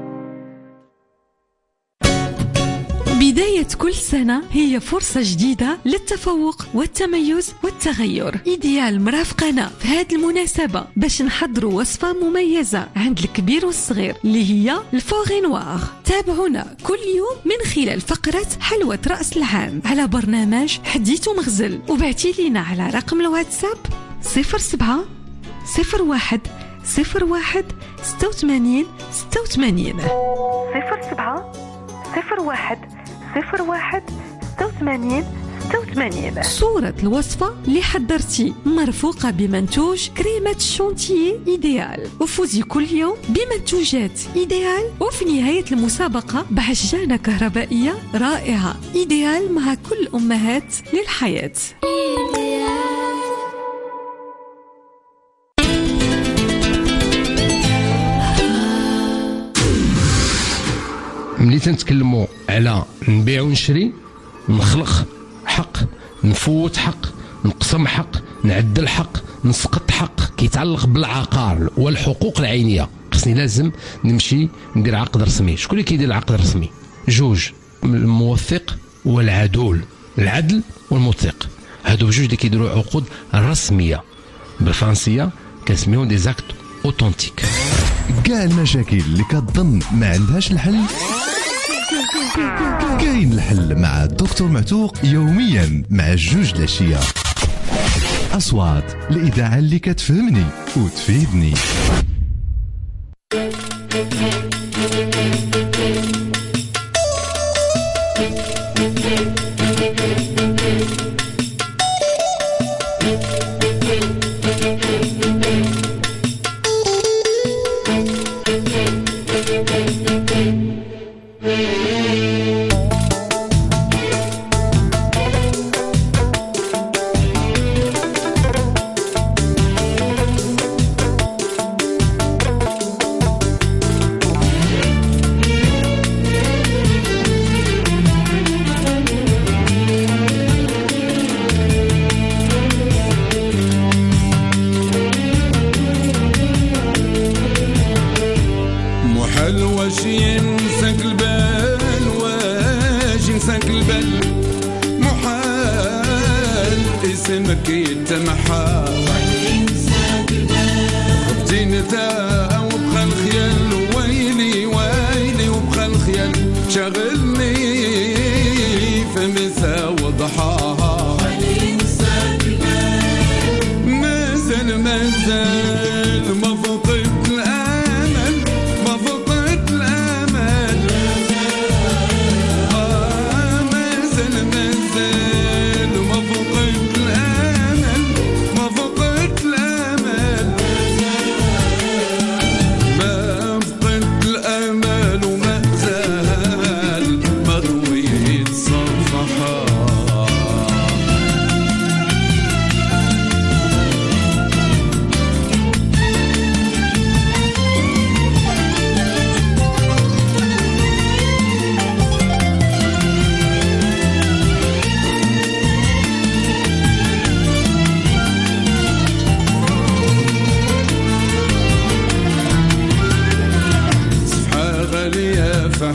بداية كل سنة هي فرصة جديدة للتفوق والتميز والتغير. إيديال مرافقنا في هذه المناسبة باش نحضروا وصفة مميزة عند الكبير والصغير اللي هي الفوغينوار. تابعونا كل يوم من خلال فقرة حلوة رأس العام على برنامج حديث ومغزل، وبعتي لنا على رقم الواتساب صفر سبعة صفر واحد صفر واحد ستة وثمانين ستة وثمانين صفر سبعة صفر واحد صفر واحد ستة وثمانين ستة وثمانين. صورة الوصفة اللي حضرتي مرفوقة بمنتوج كريمة الشونتيي إيديال، وفوزي كل يوم بمنتوجات إيديال، وفي نهاية المسابقة بعجانة كهربائية رائعة. إيديال مع كل أمهات للحياة. ملي تنتكلموا على نبيع ونشري، نخلق حق، نفوت حق، نقسم حق، نعدل حق، نسقط حق كيتعلق بالعقار والحقوق العينيه. خصني لازم نمشي ندير عقد رسمي. شكون اللي كيدير العقد الرسمي؟ جوج، الموثق والعدول، العدل والموثق. هادو بجوج اللي كيديروا عقود رسميه بالفرنسيه كنسميهم دي زاكت اوتونتيك. كاع المشاكل اللي كتظن ما عندهاش الحل كاين الحل مع الدكتور معتوق يوميا مع الجوج العشيه. أصوات الإذاعة اللي كتفهمني وتفيدني.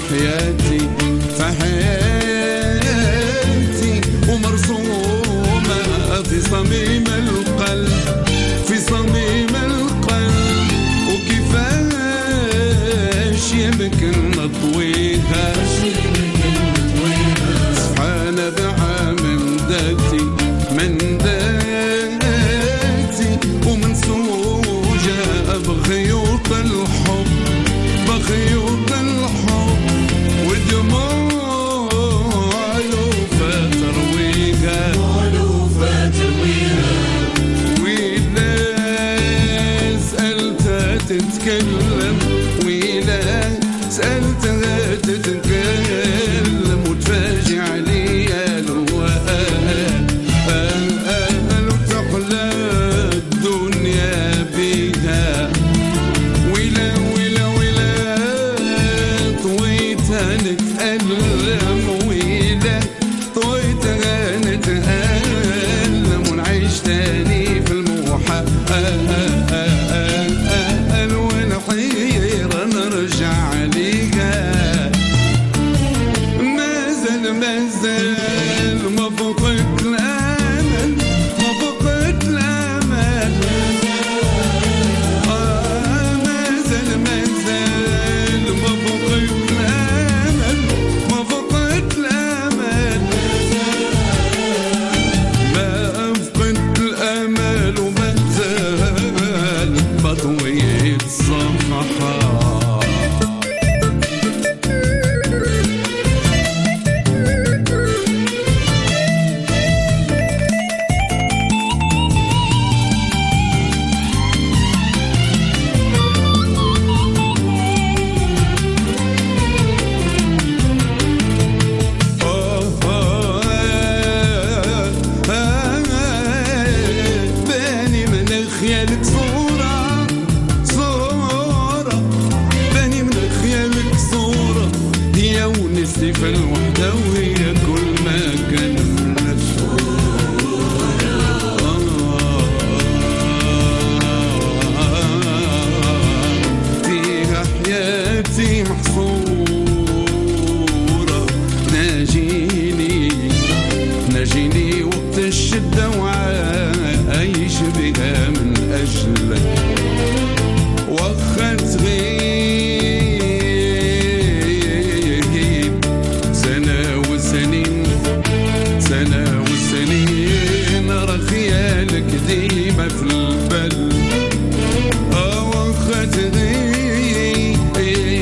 حياتي في حياتي ومرسومة في صميم القلب في صميم القلب وكيفاش يمكن نطويها سبحان بعام ذاتي من ذاتي ومنسوجة بخيوط الحب بخيوط الحب ودموع ألوفة ترويها ألوفة ترويها وإذا سألتها تتكلم وإذا سألتها تتكلم وتفاجئ عليا الوقت وتحلى الدنيا بيها ولا ولا ولا طويتها نتألم ولا طويتها نتألم ونعيش تاني في الموحة ونحير نرجع عليها مازال مازال ما فقدت الأمل ما فقدت الأمل آه مازال مازال ما فقدت الأمل ما فقدت الأمل ما فقدت الأمل وما زال بطويت الصفحة باني من خيالك صورة صورة باني من خيالك صورة هي ونسي في الوحدة وهي كل ما كان من فيها حياتي محصورة ناجيني ناجيني وقت الشدة وعايش بها من أجلك وخا تغيب سنة وسنين سنة وسنين راه خيالك ديما في البال وخا تغيب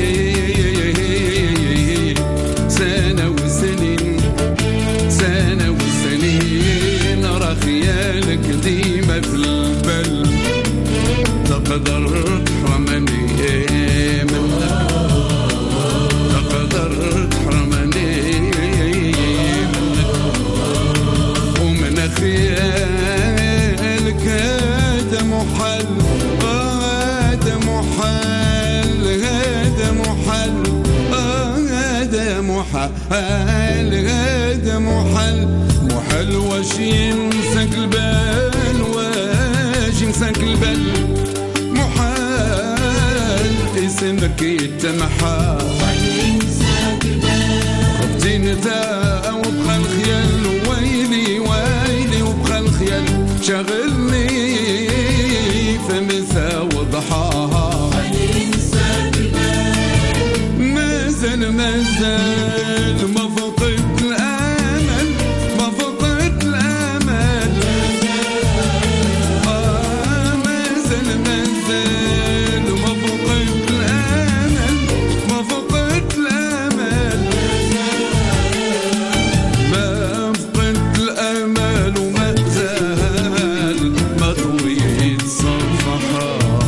سنة وسنين سنة وسنين راه خيالك ديما في البال تقدر تحرمني منك تقدر تحرمني منك ومن خيالك هذا محل هذا محل هذا محل هذا محل هذا محل محل واش ينساك البال واش ينساك البال محال اسمك يتمحى خبتي نتا وبقى الخيال ويلي ويلي وبقى الخيال شغلني فمسا وضحاها مازال مازال ما فقدت الأمل ما فقدت الأمل آه مازال مازال ما فقدت الأمل ما فقدت الأمل ما فقدت الأمل وما زال ما طويت صفحة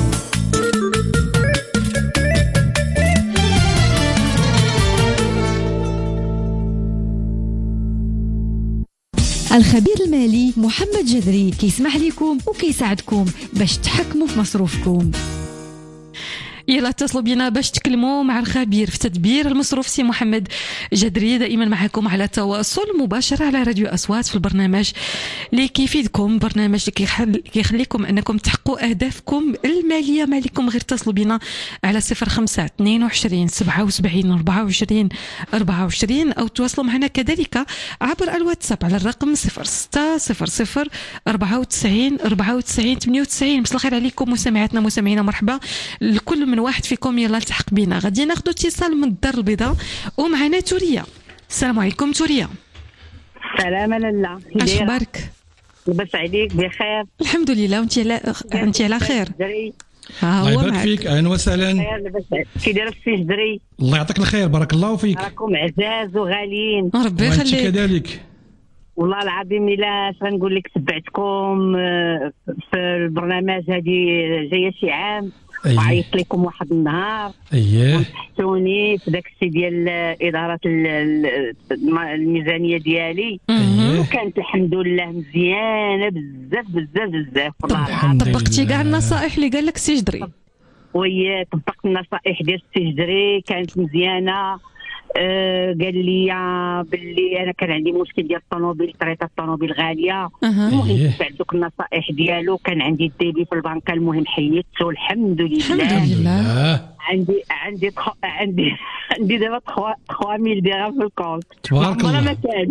الخبير المالي محمد جدري كيسمح لكم وكيساعدكم باش تحكموا في مصروفكم. يلا اتصلوا بنا باش تكلموا مع الخبير في تدبير المصروف سي محمد جدري. دائما معكم على تواصل مباشر على راديو أصوات في البرنامج اللي كيفيدكم، برنامج اللي كيخليكم انكم تحققوا اهدافكم الماليه. ما عليكم غير اتصلوا بنا على صفر خمسة اثنين وعشرين سبعة وسبعين أربعة وعشرين أربعة وعشرين او تواصلوا معنا كذلك عبر الواتساب على الرقم صفر ستة صفر صفر أربعة وتسعين أربعة وتسعين ثمانية وتسعين. مساء الخير عليكم مستمعاتنا مستمعينا، مرحبا لكل من واحد فيكم. يلا التحق بنا، غادي ناخذ اتصال من الدار البيضاء ومعنا توريا. السلام عليكم توريا. سلام لاله، اش اخبارك؟ لاباس عليك؟ بخير الحمد لله، وانت على انت على خير؟ ها هو الله يبارك فيك، اهلا وسهلا. كي داير السي جدري؟ الله يعطيك الخير، بارك الله فيك. راكم عزاز وغاليين. ربي يخليك. وانت كذلك. والله العظيم الا غنقول لك تبعتكم في البرنامج هذه جايه شي عام، أيه. وعيطت لكم واحد النهار اييه ونحتوني في داك السي ديال اداره الميزانيه ديالي، أيه. وكانت الحمد لله مزيانه بزاف بزاف بزاف. والله طبقتي كاع النصائح اللي قال لك السي جدري؟ وي طبقت النصائح ديال السي جدري، كانت مزيانه. آه قال لي باللي انا كان عندي مشكل ديال الطوموبيل، شريت الطوموبيل غاليه. المهم تبعت دوك النصائح ديالو، كان عندي الديبي في البنكه، المهم حيدته الحمد لله. الحمد لله. عندي عندي تخ... عندي عندي دابا ثلاثة آلاف درهم في الكونت. تبارك الله. ما كان.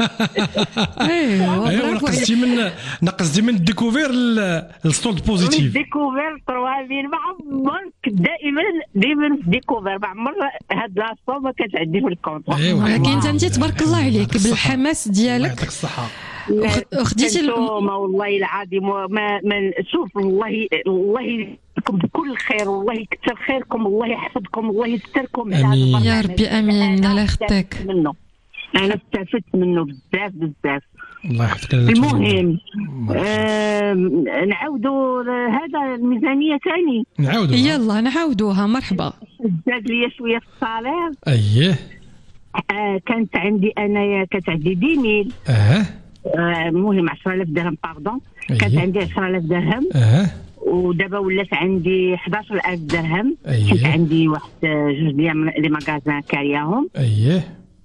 ايوا ايوا نقصتي من نقصتي من الديكوفير للسولد بوزيتيف. من الديكوفير ثلاثة آلاف ما عمرك دائما دائما في الديكوفير، ما عمر هاد لاصو ما كانت عندي في الكونت. ولكن انت تبارك الله عليك بالحماس ديالك. الله يعطيك الصحه. وخديتي ما والله العظيم ما, ما شوف والله والله لكم بكل خير، والله يكثر خيركم، والله يحفظكم، والله يستركم امين يا ربي امين. الله يخطيك منه، انا استفدت منه بزاف بزاف. الله يحفظك. المهم آه نعاودوا هذا الميزانيه ثاني، نعاودوا يلا نعاودوها. مرحبا. زاد لي شويه في الصالير. اييه آه كانت عندي انايا كانت عندي دي ميل. اه المهم عشرة آلاف درهم باردون. أيه. كانت عندي عشرة آلاف درهم. اه ودابا ولات عندي أحد عشر ألف درهم. أيه. كنت عندي واحد جوج ديال لي ماغازان كارياهم. اييه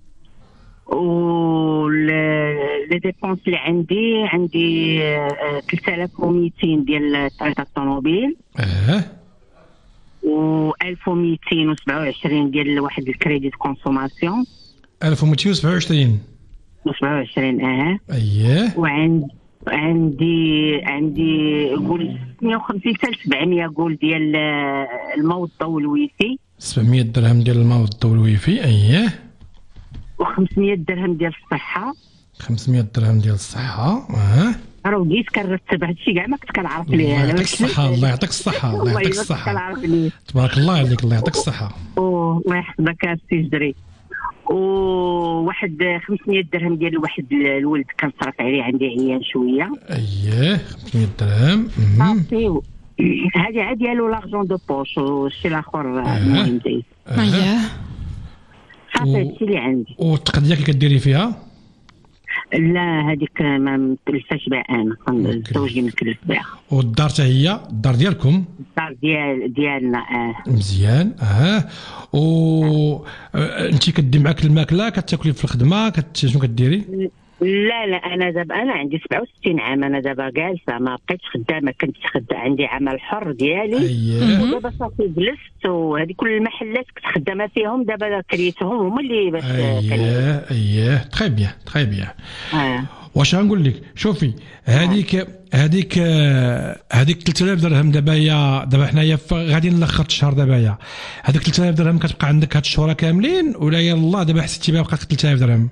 و لي ديبونس اللي عندي عندي ثلاثة آلاف ومئتين ديال طريقه الطوموبيل. اه و ألف ومئتين وسبعة وعشرين ديال واحد الكريديت كونسوماسيون. ألف ومئتين وسبعة وعشرين سبعة وعشرين اه اييه. وعند عندي عندي قول ستمائة وخمسين حتى سبعمائة قول ديال الماء والضوء والويفي. سبعمائة درهم ديال الماء والضوء والويفي. اييه. وخمسمائة درهم ديال الصحه. خمسمائة درهم ديال الصحه. اه راه وليت كنرتب هادشي كاع ما كنت كنعرف ليه. الله يعطيك الصحه. الله يعطيك الصحه. الله يعطيك الصحه. تبارك الله عليك. الله يعطيك الصحه. اوه الله يحفظك السي جدري. وواحد خمسمائة درهم ديال واحد الولد كنصرف عليه، عندي عيان شويه. اييه خمسمائة درهم. صافي هذه عاد ديالو لارجون دو بوش، والشي الاخر المهم زيد. اييه صافي هادشي اللي عندي. والتقديه كي كديري فيها؟ لا هذيك ما مكلفاش بها، انا زوجي مكلف بها. والدار حتى هي الدار ديالكم؟ الدار ديال ديالنا اه. مزيان اه. و انت كدي معاك الماكله كتاكلي في الخدمه كت... شنو كديري؟ لا لا انا دابا انا عندي سبعة وستين عام، انا دابا جالسه ما بقيتش خدامه، كنت خدامه عندي عمل حر ديالي. أيه. ودابا صافي جلست، وهذه كل المحلات كنت خدامه فيهم دابا كريتهم هما اللي باش. اييه اييه تري بيان تري بيان. اه واش غنقول لك شوفي هذيك هذيك هذيك ثلاثة آلاف درهم دابا هي دابا حنايا غادي نلخر الشهر دابا هي هذيك ثلاثة آلاف درهم كتبقى عندك هاد الشهور كاملين، ولا يلاه دابا حسيتي بها بقات ثلاثة آلاف درهم؟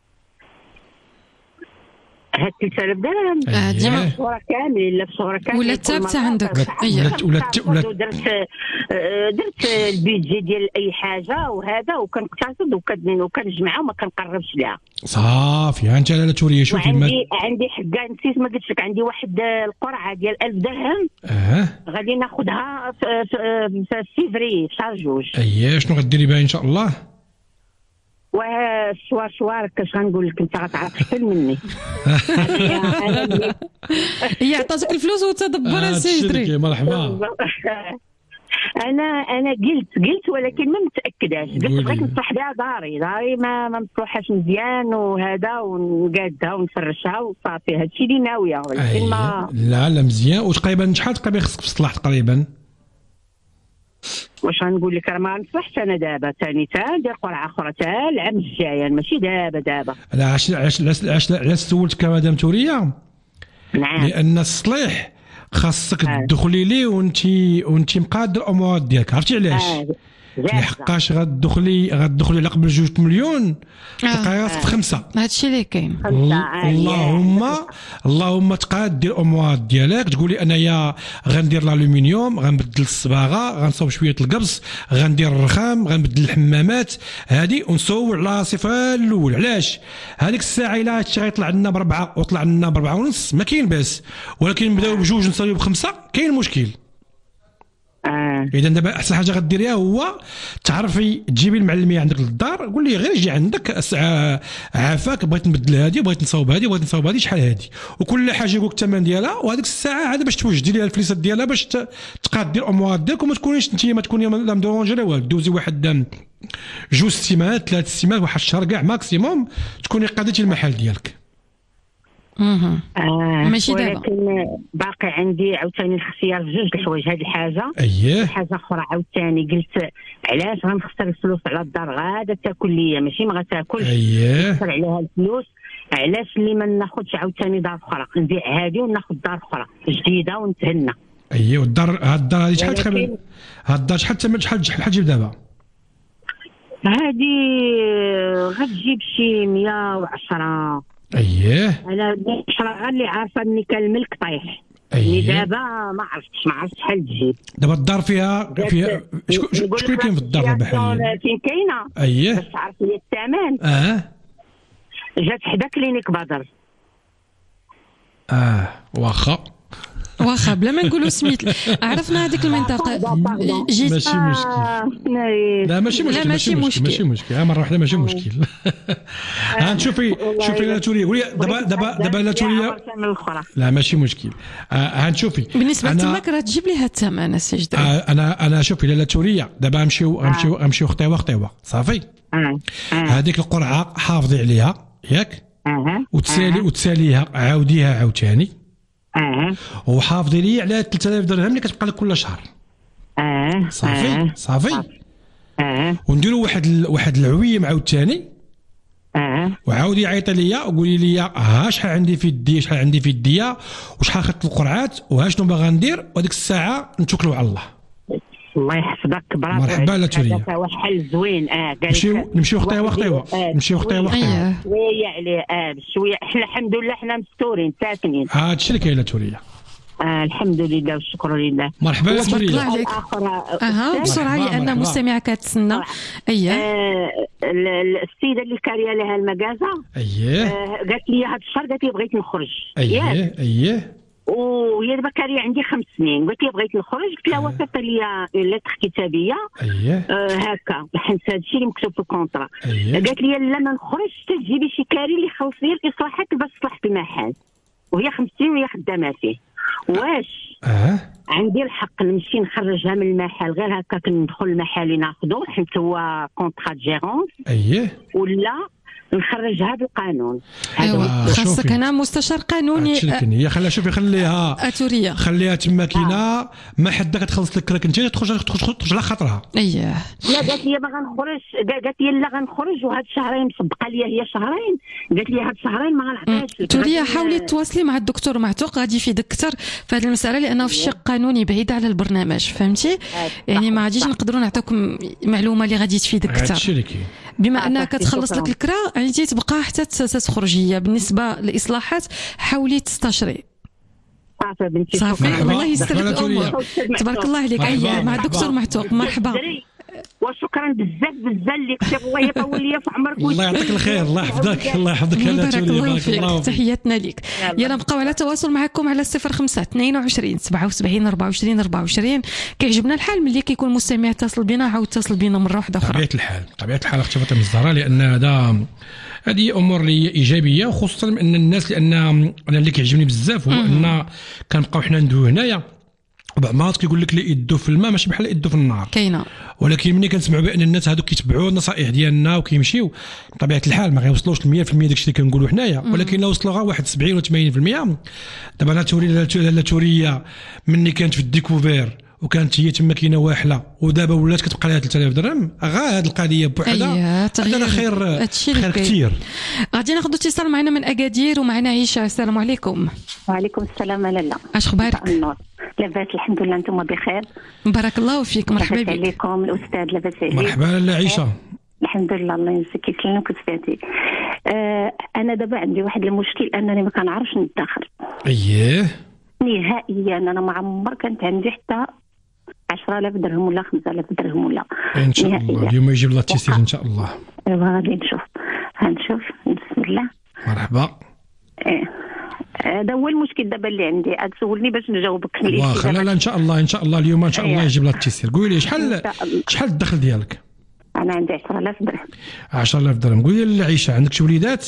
هاد ثلاثة آلاف درهم اه ديما شهور كاملين، لا شهور كاملين ولا ثابته عندك. ولا ولا ولا درت درت البيدجي ديال اي حاجه وهذا، وكنقتصد وكنجمعها وما كنقربش لها. صافي انت لا توريه. شوفي عندي عندي حقا نسيت ما قلتش لك، عندي واحد القرعه ديال ألف درهم. اه غادي ناخذها في فيفري شهر جوج. اييه شنو غديري بها ان شاء الله؟ والشوار شوار كاش غنقول لك، انت غتعرف احسن مني. هي عطاتك الفلوس وتدبر السي جدري. مرحبا. انا انا قلت قلت ولكن ما متاكداش، قلت بغيت نصلح بها داري داري ما ما مصلحاش مزيان وهذا ونقادها ونفرشها وصافي، هادشي اللي ناويه ولكن ما لا لا مزيان. وتقريبا شحال تقريبا خصك تصلح تقريبا؟ واش غنقول لك راه ما نصلحش انا دابا ثاني تا ندير قرعه اخرى تا العام الجاي ماشي دابا دابا. لا علاش علاش علاش علاش سولتك مدام توريه؟ نعم لان الصليح خاصك تدخلي ليه وانت وانت مقاد الامور ديالك، عرفتي علاش؟ آه. لحقاش غتدخلي غتدخلي على قبل جوج مليون تلقاي راسك في خمسه. هادشي اللي كاين. اللهم اللهم تقاد دير الامور ديالك، تقولي انايا غندير الالومنيوم، غنبدل الصباغه، غنصوب شويه القبص، غندير الرخام، غنبدل الحمامات هذه ونسول على الصفه الاول. علاش؟ هذيك الساعه الا هادشي غيطلع عندنا بربعه وطلع عندنا بربعه ونص ما كاين باس، ولكن نبداو بجوج نصايو بخمسه كاين مشكل. آه. اذا دابا احسن حاجه غديريها هو تعرفي تجيبي المعلميه عندك للدار، قول لي غير جي عندك عافاك بغيت نبدل هذه، بغيت نصاوب هذه، بغيت نصاوب هذه، شحال هذه، وكل حاجه يقول لك الثمن ديالها، وهذيك الساعه عاد باش توجدي ليها الفليسات ديالها باش تقاد دير الامور ديالك وما تكونيش انت ما تكوني لا مدونجه لا والو. دوزي واحد جوج سيمانات ثلاث سيمانات واحد الشهر كاع ماكسيموم تكوني قادتي المحل ديالك. آه ماشي دابا. ولكن باقي عندي عاوتاني الاختيار في جوج الحوايج. هذه الحاجه اييه حاجه اخرى عاوتاني قلت علاش غنخسر الفلوس على الدار غادا تاكل ليا ماشي ما غتاكلش. اييه نخسر عليها الفلوس، علاش اللي ما ناخذش عاوتاني دار اخرى، نبيع هذه وناخذ دار اخرى جديده ونتهنى. اييه والدار هاد الدار هذه شحال تخمم؟ هاد الدار شحال الثمن شحال شحال تجيب دابا؟ هذه غتجيب شي مية وعشرة. اييه انا عشرة غير اللي عارفه اني كان الملك طايح. أيه. دابا ما عرفتش ما عرفتش شحال تجيب. دابا الدار فيها فيها شكون شكون كاين في الدار دابا حاليا؟ فين كاينه؟ اييه باش تعرف لي الثمن. اه جات حدا كلينيك بدر. اه واخا واخا بلا ما نقولوا سميت عرفنا هذيك المنطقه جيت ماشي مشكل. لا ماشي مشكل لا ماشي مشكل ماشي مشكل مره واحده ماشي مشكل. ها نشوفي شوفي لا توريه قولي دابا دابا دابا لا توريه لا ماشي مشكل. ها نشوفي بالنسبه لتماك راه تجيب ليها الثمن السجد. انا انا شوفي لا توريه دابا غنمشيو غنمشيو غنمشيو خطيوه خطيوه صافي. هذيك القرعه حافظي عليها ياك وتسالي وتساليها عاوديها عاوتاني. اه وحافظي لي على ثلاثة آلاف درهم اللي كتبقى لك كل شهر. اه صافي آه. صافي اه ونديروا واحد ال... واحد العويم عاوتاني. اه وعاودي عيطي ليا وقولي لي ها شحال عندي في يدي شحال عندي في يديا وشحال خدت القرعات وها شنو باغا ندير، وهذيك الساعه نتوكلوا على الله. الله يحفظك برافو. مرحبا لا توريه. هذا هو حل زوين. اه نمشيو نمشيو خطيوه خطيوه نمشيو خطيوه خطيوه شويه عليه. اه بشويه حنا الحمد لله حنا مستورين ساكنين. هذا الشيء اللي كاين لا توريه. آه الحمد لله والشكر لله. مرحبا لا توريه. الله عليك. اها بسرعه لان مستمعه كتسنى. اييه آه السيده اللي كاريه لها المكازه. اييه آه قالت لي هذا الشهر قالت لي بغيت نخرج. اييه اييه وهي دابا كاريه عندي خمس سنين. قلت لها بغيت نخرج، قلت لها وصفت لي لتر كتابيه. اييه آه هكا حيت هذا الشيء اللي مكتوب في الكونطرا. أيه. قالت لي لا ما نخرج حتى تجيبي شي كاري اللي يخلص لي الاصلاحات باش تصلح في المحل، وهي خمس سنين وهي خدامه فيه. واش اه عندي الحق نمشي نخرجها من المحل غير هكا كندخل المحل ناخذو حيت هو كونطرا جيرونس؟ اييه ولا نخرجها بالقانون؟ ايوا خاصك هنا مستشار قانوني. هي خليها شوفي خليها اتوريه خليها تما كاينه ما حدا كتخلص لك راك انت تخرج تخرج على خاطرها. اييه لا قالت لي ما غنخرج، قالت لي لا غنخرج وهاد الشهرين مسبقه لي هي شهرين. قالت لي هاد الشهرين ما غنعطيهاش لك. توريه حاولي تواصلي مع الدكتور معتوق غادي يفيدك اكثر في هذه المساله لانه في الشق القانوني بعيد على البرنامج فهمتي. يعني ما غاديش نقدروا نعطيكم معلومه اللي غادي تفيدك اكثر. هادشي اللي كاين بما انها كتخلص لك الكرا يعني تبقى حتى تخرج. هي بالنسبه للاصلاحات حاولي تستشري. صافي بنتي صافي الله يسر الامور. تبارك الله عليك. اييه مع الدكتور معتوق. مرحبا وشكرا بزاف بزاف اللي كتب. الله يطول لي في عمرك. الله يعطيك الخير. الله يحفظك الله يحفظك يا بارك الله فيك. تحياتنا لك. يلا نبقاو على تواصل معكم على صفر خمسة اثنين وعشرين سبعة وسبعين أربعة وعشرين أربعة وعشرين. كيعجبنا الحال ملي كيكون مستمع اتصل بنا عاود اتصل بنا مره واحده اخرى. طبيعه الحال طبيعه الحال اختي فاطمه الزهراء لان هذا هذه امور اللي ايجابيه وخصوصا ان الناس لان انا اللي كيعجبني بزاف هو ان كنبقاو حنا ندويو هنايا بعض المرات كيقول لك اللي يدو في الماء ماشي بحال يدو في النار كاينه. ولكن ملي كنسمعوا بان الناس هذوك كيتبعوا النصائح ديالنا وكيمشيو بطبيعه الحال ما غيوصلوش ل مية في المية داكشي اللي كنقولوا حنايا، ولكن لو وصلوا غير واحد سبعين و ثمانين في المية. دابا لا توري لا توريه مني كانت في الديكوفير وكانت هي تما كاينه واحله ودابا ولات كتبقى لها ثلاثة آلاف درهم، غا هذه القضيه بوحدها أيه خير خير كثير. غادي ناخذ اتصال معنا من اكادير ومعنا عيشه. السلام عليكم. وعليكم السلام. لاله اش اخبارك؟ لاباس الحمد لله، انتم بخير؟ بارك الله فيك. مرحبا بك. عليكم الاستاذ. لاباس عليك؟ مرحبا لاله عيشه. الحمد لله الله يجزيك يسلمك استاذي. آه انا دابا عندي واحد المشكل انني ما كنعرفش ندخر. اييه نهائيا. انا ما عمر كانت عندي حتى عشرة آلاف درهم ولا خمسة آلاف درهم ولا ان شاء الله اليوم يجيب الله التيسير ان شاء الله. ايوا غادي نشوف غنشوف بسم الله. مرحبا. ايه هذا هو المشكل دابا اللي عندي. تسولني باش نجاوبك. واخا لا لا ان شاء الله ان شاء الله اليوم ان شاء الله يجيب الله التيسير. قولي لي شحال شحال الدخل ديالك؟ انا عندي عشرة آلاف درهم. عشرة آلاف درهم. قولي لي عيشه عندك شي وليدات؟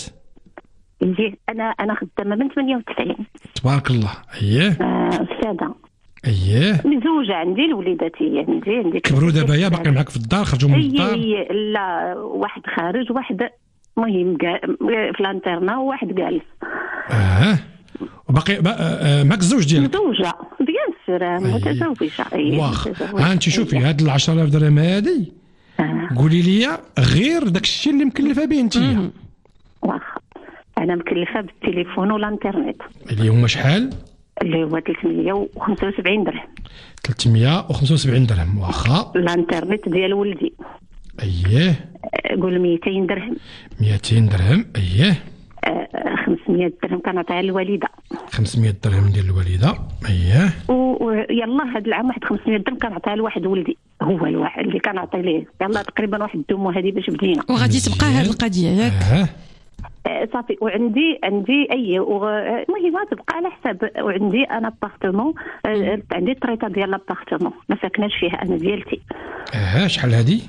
نجي انا انا خدامه من ثمانية وتسعين. تبارك الله. اييه آه استاذه. اييه مزوجه عندي الوليدات هي عندي عندي كبروا دابا يا باقي معاك في الدار خرجوا من الدار؟ اي لا واحد خارج واحد مهم في الانترنا وواحد جالس. اه وباقي آه معك الزوج ديالك؟ مزوجه بيان سير متزوجه. واخا ها انت شوفي هاد ال عشرة آلاف درهم هادي آه. قولي لي غير داك الشيء اللي مكلفه به انت. واخا انا مكلفه بالتليفون والانترنت اللي هما شحال؟ اللي هو ثلاثمية وخمسة وسبعين درهم. ثلاثمية وخمسة وسبعين درهم. واخا الانترنت ديال ولدي اييه قول مئتين درهم. مئتين درهم. اييه آه خمسمية درهم كنعطيها للوالده. خمسمية درهم ديال الوالده. اييه ويلا هذا العام واحد خمسمية درهم كنعطيها لواحد ولدي هو الواحد اللي كنعطي ليه. يلا تقريبا واحد الدومو هذه باش بدينا وغادي تبقى هذه القضيه ياك؟ اه صافي. وعندي عندي اي المهم تبقى على حساب. وعندي انا بارتمون عندي الطريطه ديال لابارتمون ما ساكناش فيها انا ديالتي. اه شحال هذه؟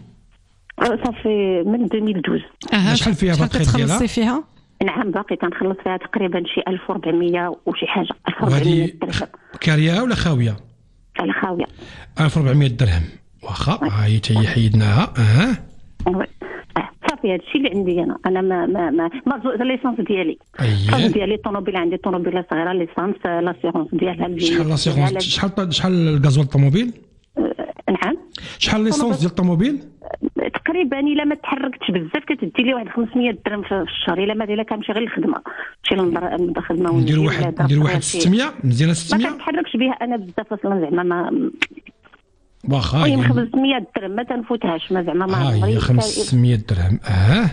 صافي من ألفين واثناش. اه شحال فيها باقي ديالها؟ تخلصي فيها؟ نعم باقي كنخلص فيها تقريبا شي ألف وأربعمية وشي حاجه. ألف وأربعمية درهم. كاريه ولا خاويه؟ الخاويه. ألف وأربعمية درهم. واخا هاي تي حيدناها. اه صافي هادشي اللي عندي انا. انا ما ما ما, ما ليسونس ديالي. اييه ديالي الطوموبيل عندي طوموبيله صغيره ليسونس لاسيغونس ديالها. شحال لاسيغونس؟ شحال شحال الغازوال الطوموبيل؟ نعم شحال ليسونس ديال الطوموبيل؟ تقريبا الا ما تحركتش بزاف كتدي لي واحد خمسمية درهم في الشهر. الا ما الا كنمشي غير للخدمه نمشي للخدمه الخدمه ندير واحد ندير واحد ستمية مزيانه. ستمية ما كنتحركش بها انا بزاف اصلا زعما ما واخا المهم خمسمية درهم ما تنفوتهاش ما زعما ما عمري. خمسمية درهم. اه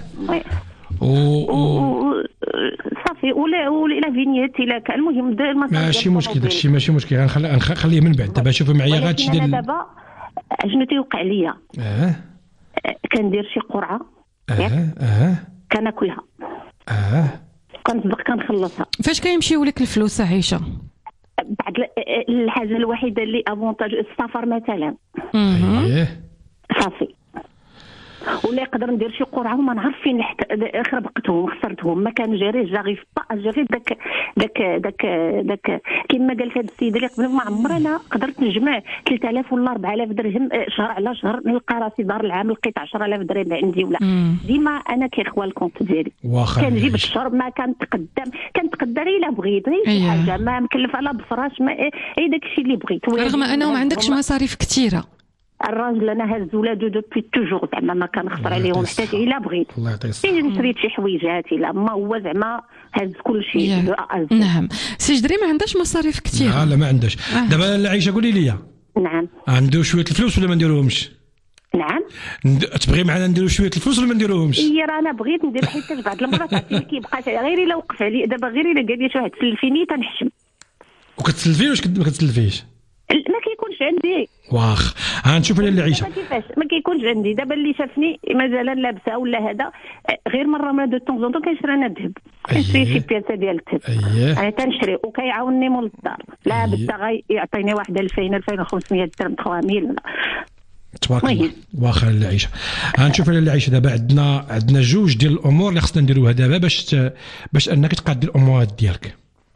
و صافي ولا ولا فينيت الا كان المهم ماشي مشكل داكشي ماشي مشكل. غنخليه من بعد. دابا شوفي معايا غير هادشي ديال دابا اشنو تيوقع ليا. اه كندير شي قرعه اه اه كناكلها اه كنسبق كنخلصها. فاش كيمشيو لك الفلوس عيشه؟ بعد الحاجه الوحيده اللي افونتاج السفر مثلا. ايه صافي. ولا يقدر ندير شي قرعه وما نعرف فين خربقتهم خسرتهم. ما كان جاري جاري با جاري داك داك داك داك كما قالت هذه السيده اللي قبل ما عمر انا قدرت نجمع ثلاثة آلاف ولا أربعة آلاف درهم شهر على شهر. نلقى راسي دار العام لقيت عشرة آلاف درهم عندي ولا ديما انا كيخوى الكونت ديالي. كنجيب الشرب ما كنتقدم كنتقدر الا بغيت شي حاجه ما مكلف على بفراش ما اي داك الشيء اللي بغيت. رغم انه ما عندكش مصاريف كثيره. الراجل انا هاز ولادو دوبي توجور زعما ما كنخسر عليهم حتى الا بغيت. الله يعطيه الصحه. نشري شي حويجات الا ما هو زعما هاز كل شيء. نعم سي جدري ما عندهاش مصاريف كثير. لا لا ما عندهاش. آه. دابا العيشه قولي لي. نعم عنده شويه الفلوس ولا ما نديروهمش؟ نعم تبغي معنا نديرو شويه الفلوس ولا ما نديروهمش؟ اي راه انا بغيت ندير حيت بعض المرات عرفتي كيبقى غير الا وقف علي دابا غير الا قال لي شي واحد تسلفيني تنحشم. وكتسلفي واش ما كتسلفيش؟ ما كيكونش عندي. واخ ها نشوف اللي عيشه كيفاش ما كيكونش عندي. دابا اللي شافني مثلا لابسه ولا هذا غير مره ما دو طون طون كنشري انا الذهب. كنشري شي بياسه ديال الذهب. اييه انا تنشري وكيعاونني مول الدار. لا بدا غيعطيني واحد ألفين ألفين وخمسمية درهم ثلاثمية ولا تبارك الله. واخا العيشه ها نشوف اللي عيشه. دابا عندنا عندنا جوج ديال الامور اللي خصنا نديروها دابا باش باش انك تقاد الامورات ديالك.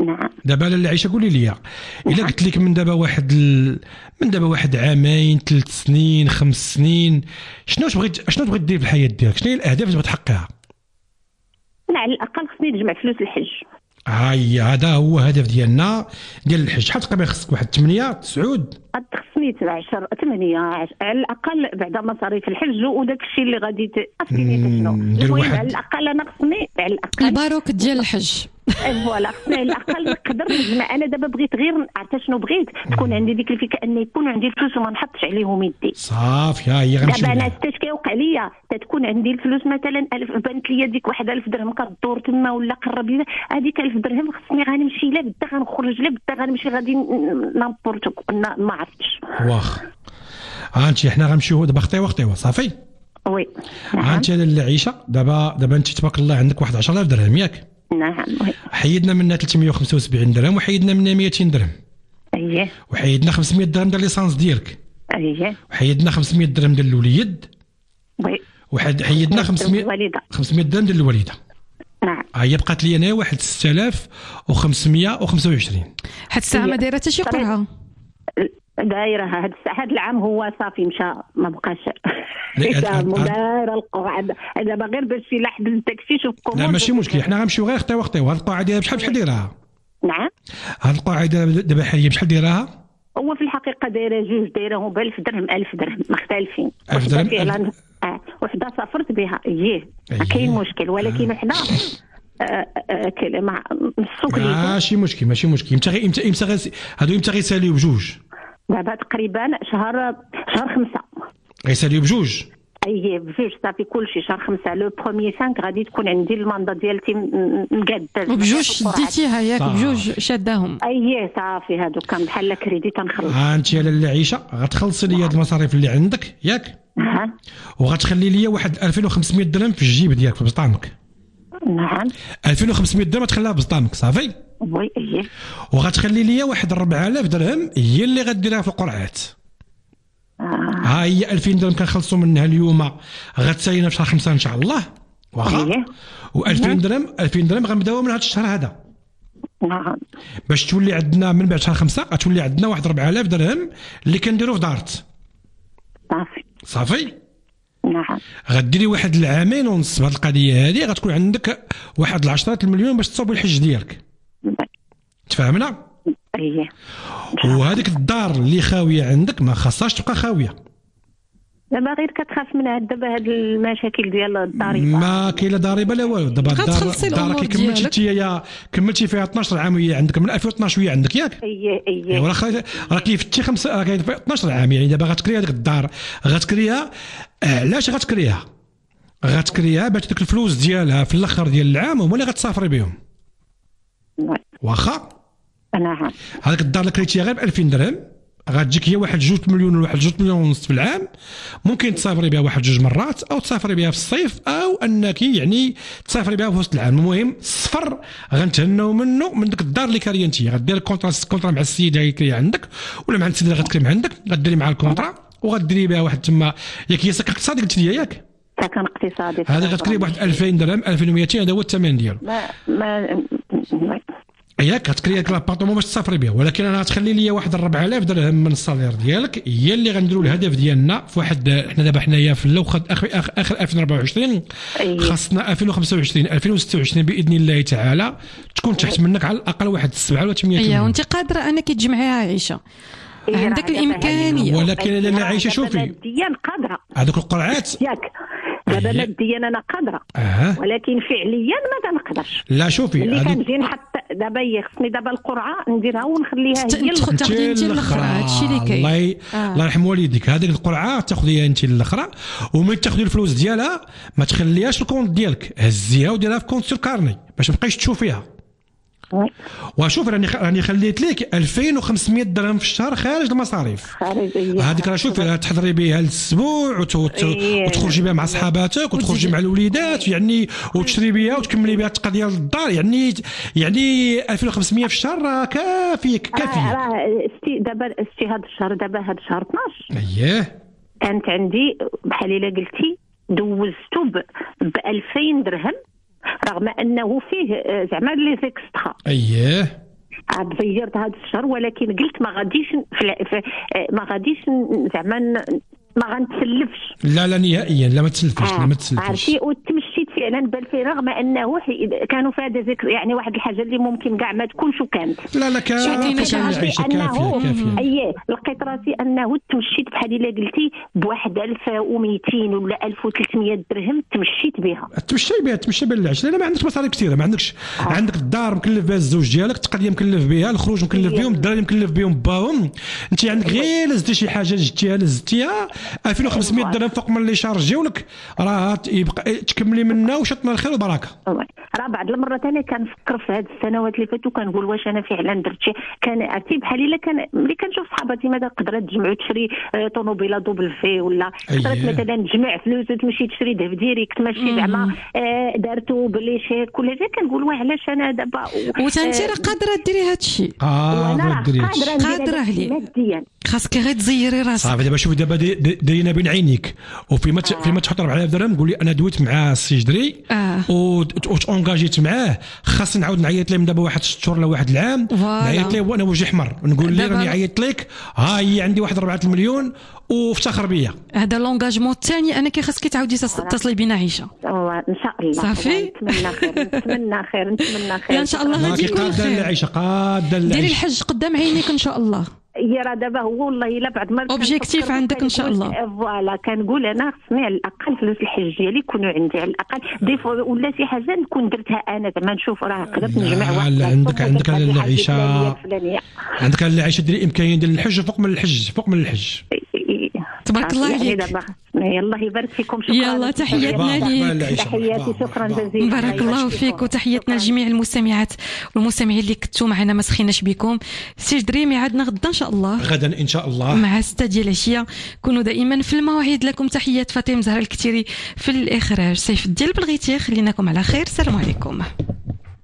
نعم. دابا لاله عيشه قولي لي الا قلت لك من دابا واحد ال... من دابا واحد عامين ثلاث سنين خمس سنين شنو تبغي شنو تبغي دير في الحياه ديالك؟ شنو هي الاهداف اللي تبغي تحققها؟ لا على الاقل خصني نجمع فلوس الحج. هاي هذا هو هدف ديالنا ديال الحج. شحال تقريبا خصك؟ واحد ثمانية تسعود؟ قد خصني عشرة ثمانية على الاقل بعد مصاريف الحج وداك الشيء اللي غادي عرفتيني شنو. المهم على الاقل انا خصني على الاقل الباروك ديال الحج. فوالا خصني على الاقل نقدر نجمع. انا دابا بغيت غير عرفت شنو بغيت تكون عندي ديك الفكره ان يكون عندي الفلوس وما نحطش عليهم يدي صافي. ها هي غنمشي دابا انا حتى كيوقع ليا تتكون عندي الفلوس مثلا ألف بانت ليا ديك واحد ألف درهم كدور تما ولا قرب لي هذيك ألف درهم خصني غنمشي لا بدا غنخرج لا بدا غنمشي غادي نامبورتو ما عرفتش واخ. هانتي حنا غنمشيو دابا خطيوه خطيوه صافي. وي هانتي لاله عيشه دابا دابا انت تبارك الله عندك واحد عشرة آلاف درهم ياك؟ نعم. حيدنا منها ثلاثمية وخمسة وسبعين درهم وحيدنا منها مئتين درهم. اييه. وحيدنا خمسمية درهم ديال ليسانس ديالك. اييه. وحيدنا خمسمية درهم ديال الوليد. وي. وحد حيدنا خمسمية خمسمية درهم ديال الوالده. نعم. هي بقات لي انا واحد ستة آلاف وخمسمية وخمسة وعشرين. حتى الساعه ما دايره حتى شي قرعه. دايره هذا هذا العام هو صافي مشى ما بقاش دايره القرعه دابا غير باش يلاحظ التاكسي شوف كومون. لا ماشي مشكل حنا غنمشيو غير خطيوه خطيوه. هاد القرعه ديالها بشحال بشحال دايرها؟ نعم. هاد القرعه دابا حاليا بشحال دايرها؟ هو في الحقيقه دايره جوج دايره ب ألف درهم ألف درهم مختلفين. ألف درهم اه وحده سافرت بها اييه ما كاين مشكل ولكن حنا مع السوق لي ماشي مشكل ماشي مشكل. امتى امتى امتى هادو امتى غيساليو بجوج؟ دابا تقريبا شهر شهر خمسة غيساليو بجوج. اييه بجوج صافي كلشي شهر خمسة لو بروميير خمسة غادي تكون عندي الماندا ديالتي مقاده وبجوج شديتيها ياك بجوج شاداهم. اييه صافي هادو كان بحال كريدي تنخلص. ها انت يا لاله عيشه غتخلصي لي هاد المصاريف اللي عندك ياك؟ اها. وغتخلي لي واحد ألفين وخمسمية درهم في الجيب ديالك في بسطامك. نعم. ألفين وخمسمية درهم تخليها بسطامك صافي. وي اييه. وغتخلي لي واحد أربعة آلاف درهم هي اللي غديرها في القرعات. آه. ها هي ألفين درهم كنخلصوا منها اليوم غتسالينا في شهر خمسة ان شاء الله واخا. اييه. و2000 درهم ألفين درهم غنبداو من هذا الشهر هذا. نعم. باش تولي عندنا من بعد شهر خمسة غتولي عندنا واحد أربعة آلاف درهم اللي كنديروا في دارت. صافي. صافي. نعم. غديري واحد العامين ونص بهذه القضيه هذه غتكون عندك واحد العشرات المليون باش تصوبي الحج ديالك. تفهمنا؟ اييه. وهذيك الدار اللي خاويه عندك ما خاصهاش تبقى خاويه. دابا غير كتخاف من هاد دابا هاد المشاكل ديال الضريبه. ما كاين لا ضريبه لا والو. دابا الدار الدار كي كملتي انت كملتي فيها اثناش عام وهي عندك من ألفين واثناش وهي عندك ياك؟ اييه اييه. راه راه كيفتي خمسه راه اثناش عام يعني دابا غتكري هذيك الدار غتكريها. علاش غتكريها؟ غتكريها باش ديك الفلوس ديالها في الاخر ديال العام هما اللي غتسافري بهم. واخا. نعم. هذيك الدار اللي كريتيها غير ب ألفين درهم غتجيك هي واحد جوج مليون ولا واحد جوج مليون ونص في العام. ممكن تسافري بها واحد جوج مرات او تسافري بها في الصيف او انك يعني تسافري بها في وسط العام. المهم السفر غنتهناو منه من ديك الدار اللي كاريه انت. غدير الكونطرا كونطرا مع السيده اللي كاريه عندك ولا مع السيده اللي غتكري عندك غديري مع الكونطرا وغديري بها واحد تما ياك هي سكن اقتصادي قلت لي ياك؟ سكن اقتصادي. هذا غتكري بواحد ألفين درهم ألفين ومئتين هذا هو الثمن ديالو. ما ما ياك غتكري لك لابارطومون باش تسافري به. ولكن انا غتخلي لي واحد أربعة آلاف درهم من الصالير ديالك هي اللي غنديروا الهدف ديالنا في واحد. حنا دابا حنايا في الاخر اخر اخر ألفين وأربعة وعشرين خاصنا ألفين وخمسة وعشرين ألفين وستة وعشرين باذن الله تعالى تكون تحت منك على الاقل واحد سبعة ولا ثمانية. اييه وانت قادره انك تجمعيها عيشه. عندك الامكانيه. ولكن لا عيشه شوفي ماديا قادره هذوك القرعات ياك دابا ماديا انا قادره. أه. ولكن فعليا ما كنقدرش. لا شوفي اللي كنجي نحط دابا هي خصني دابا القرعه نديرها ونخليها هي اللي تاخذي انت الاخرى. هادشي اللي كاين. الله الله يرحم والديك. هذيك القرعه تاخذيها انت الاخرى ومن تاخذي الفلوس ديالها ما تخليهاش الكونت ديالك هزيها وديرها في كونت سير كارني باش ما تبقايش تشوفيها. وشوف راني راني خليت لك ألفين وخمسمية درهم في الشهر خارج المصاريف. خارجيه. هذيك راه شوفي تحضري بها الاسبوع وتخرجي بها مع صحاباتك وتخرجي مع الوليدات يعني وتشري بها وتكملي بها الطاقه ديال الدار يعني يعني ألفين وخمسمية في الشهر راه كافي كافي. راه استي دابا استي هذا الشهر دابا هذا الشهر اثناش اييه كانت عندي بحال الا قلتي دوزته ب ألفين درهم رغم انه فيه زعما لي زيكسترا. اييه عاد زيرت هذا الشهر، ولكن قلت ما غاديش في ما غاديش زعما ما غنتسلفش. لا لا نهائيا، لا ما تسلفش. آه. لا ما تسلفش. عرفتي، وتمشيت فعلا بال رغم انه كانوا في هذا ذكر يعني واحد الحاجه اللي ممكن كاع ما تكونش وكانت. لا لا كان عيشه كافيه. اييه لقيت راسي انه تمشيت بحال الا قلتي بواحد ألف ومئتين ولا ألف وثلاثمية درهم تمشيت بها. تمشي بها تمشي بها العشره، لا ما عندكش مصاريف كثيره، ما عندكش آه. عندك الدار مكلف بها الزوج ديالك، التقضيه مكلف بها، الخروج مكلف بهم، الدراري مكلف بهم باهم، انت عندك غير لزتي شي حاجه جبتيها لزتيها ألفين وخمسمية درهم فوق من اللي شارجيو لك، راه يبقى تكملي منها وشطنا الخير والبركه. راه بعض المرات انا كنفكر في هذه السنوات اللي فاتوا كنقول واش انا فعلا درت شي، كان عرفتي بحال الا كان ملي كنشوف صحاباتي ماذا قدرت تجمعوا تشري طوموبيله دوبل في، ولا قدرت مثلا تجمع فلوس وتمشي تشري دهب ديريكت ماشي زعما دارتو بلي شيك ولا شي، كنقول واه علاش انا دابا وانت راه قادره ديري هذا الشيء. قادره ديري قادره عليه ماديا، خاصك غير تزيري راسك. صافي دابا شوفي دابا دايرين بين عينيك، وفيما آه. فيما تحط أربعة آلاف درهم قولي انا دويت مع السي جدري آه. وتونجاجيت معاه، خاصني نعاود نعيط ليه من دابا واحد ست شهور ولا واحد العام، نعيط ليه وانا وجهي احمر نقول ليه راني عيطت لك، ها هي عندي واحد أربعة المليون وافتخر بيا. هذا لونجاجمون الثاني انا كي خاصك تعاودي تتصلي بينا عيشه. ان شاء الله صافي نتمنى خير نتمنى خير نتمنى خير ان شاء الله غادي يكون خير. قاده العيشه قاده العيشه، ديري الحج قدام عينيك ان شاء الله. هي راه دابا هو والله الا بعد ما اوبجيكتيف عندك ان شاء الله. فوالا كنقول انا خصني على الاقل فلوس الحج ديالي يكونوا عندي على الاقل ديفو ولا شي حاجه نكون درتها انا زعما نشوف راه قدرت نجمع واحد. لا عندك عندك العيشه عندك العيشه ديري امكانيه ديال الحج فوق من الحج فوق من الحج. تبارك الله عليك. الله يبارك فيكم. شكرا. يلا تحياتنا ليك. تحياتي شكرا جزيلا. بارك الله فيك وتحياتنا لجميع المستمعات والمستمعين اللي كنتوا معنا ما سخيناش بكم. سي جدري ميعادنا غدا ان شاء الله. غدا ان شاء الله مع ستة ديال العشيه. كونوا دائما في المواعيد. لكم تحيات فاطمه زهر الكتيري في الاخراج، سيف الدين البلغيتي. خليناكم على خير. السلام عليكم.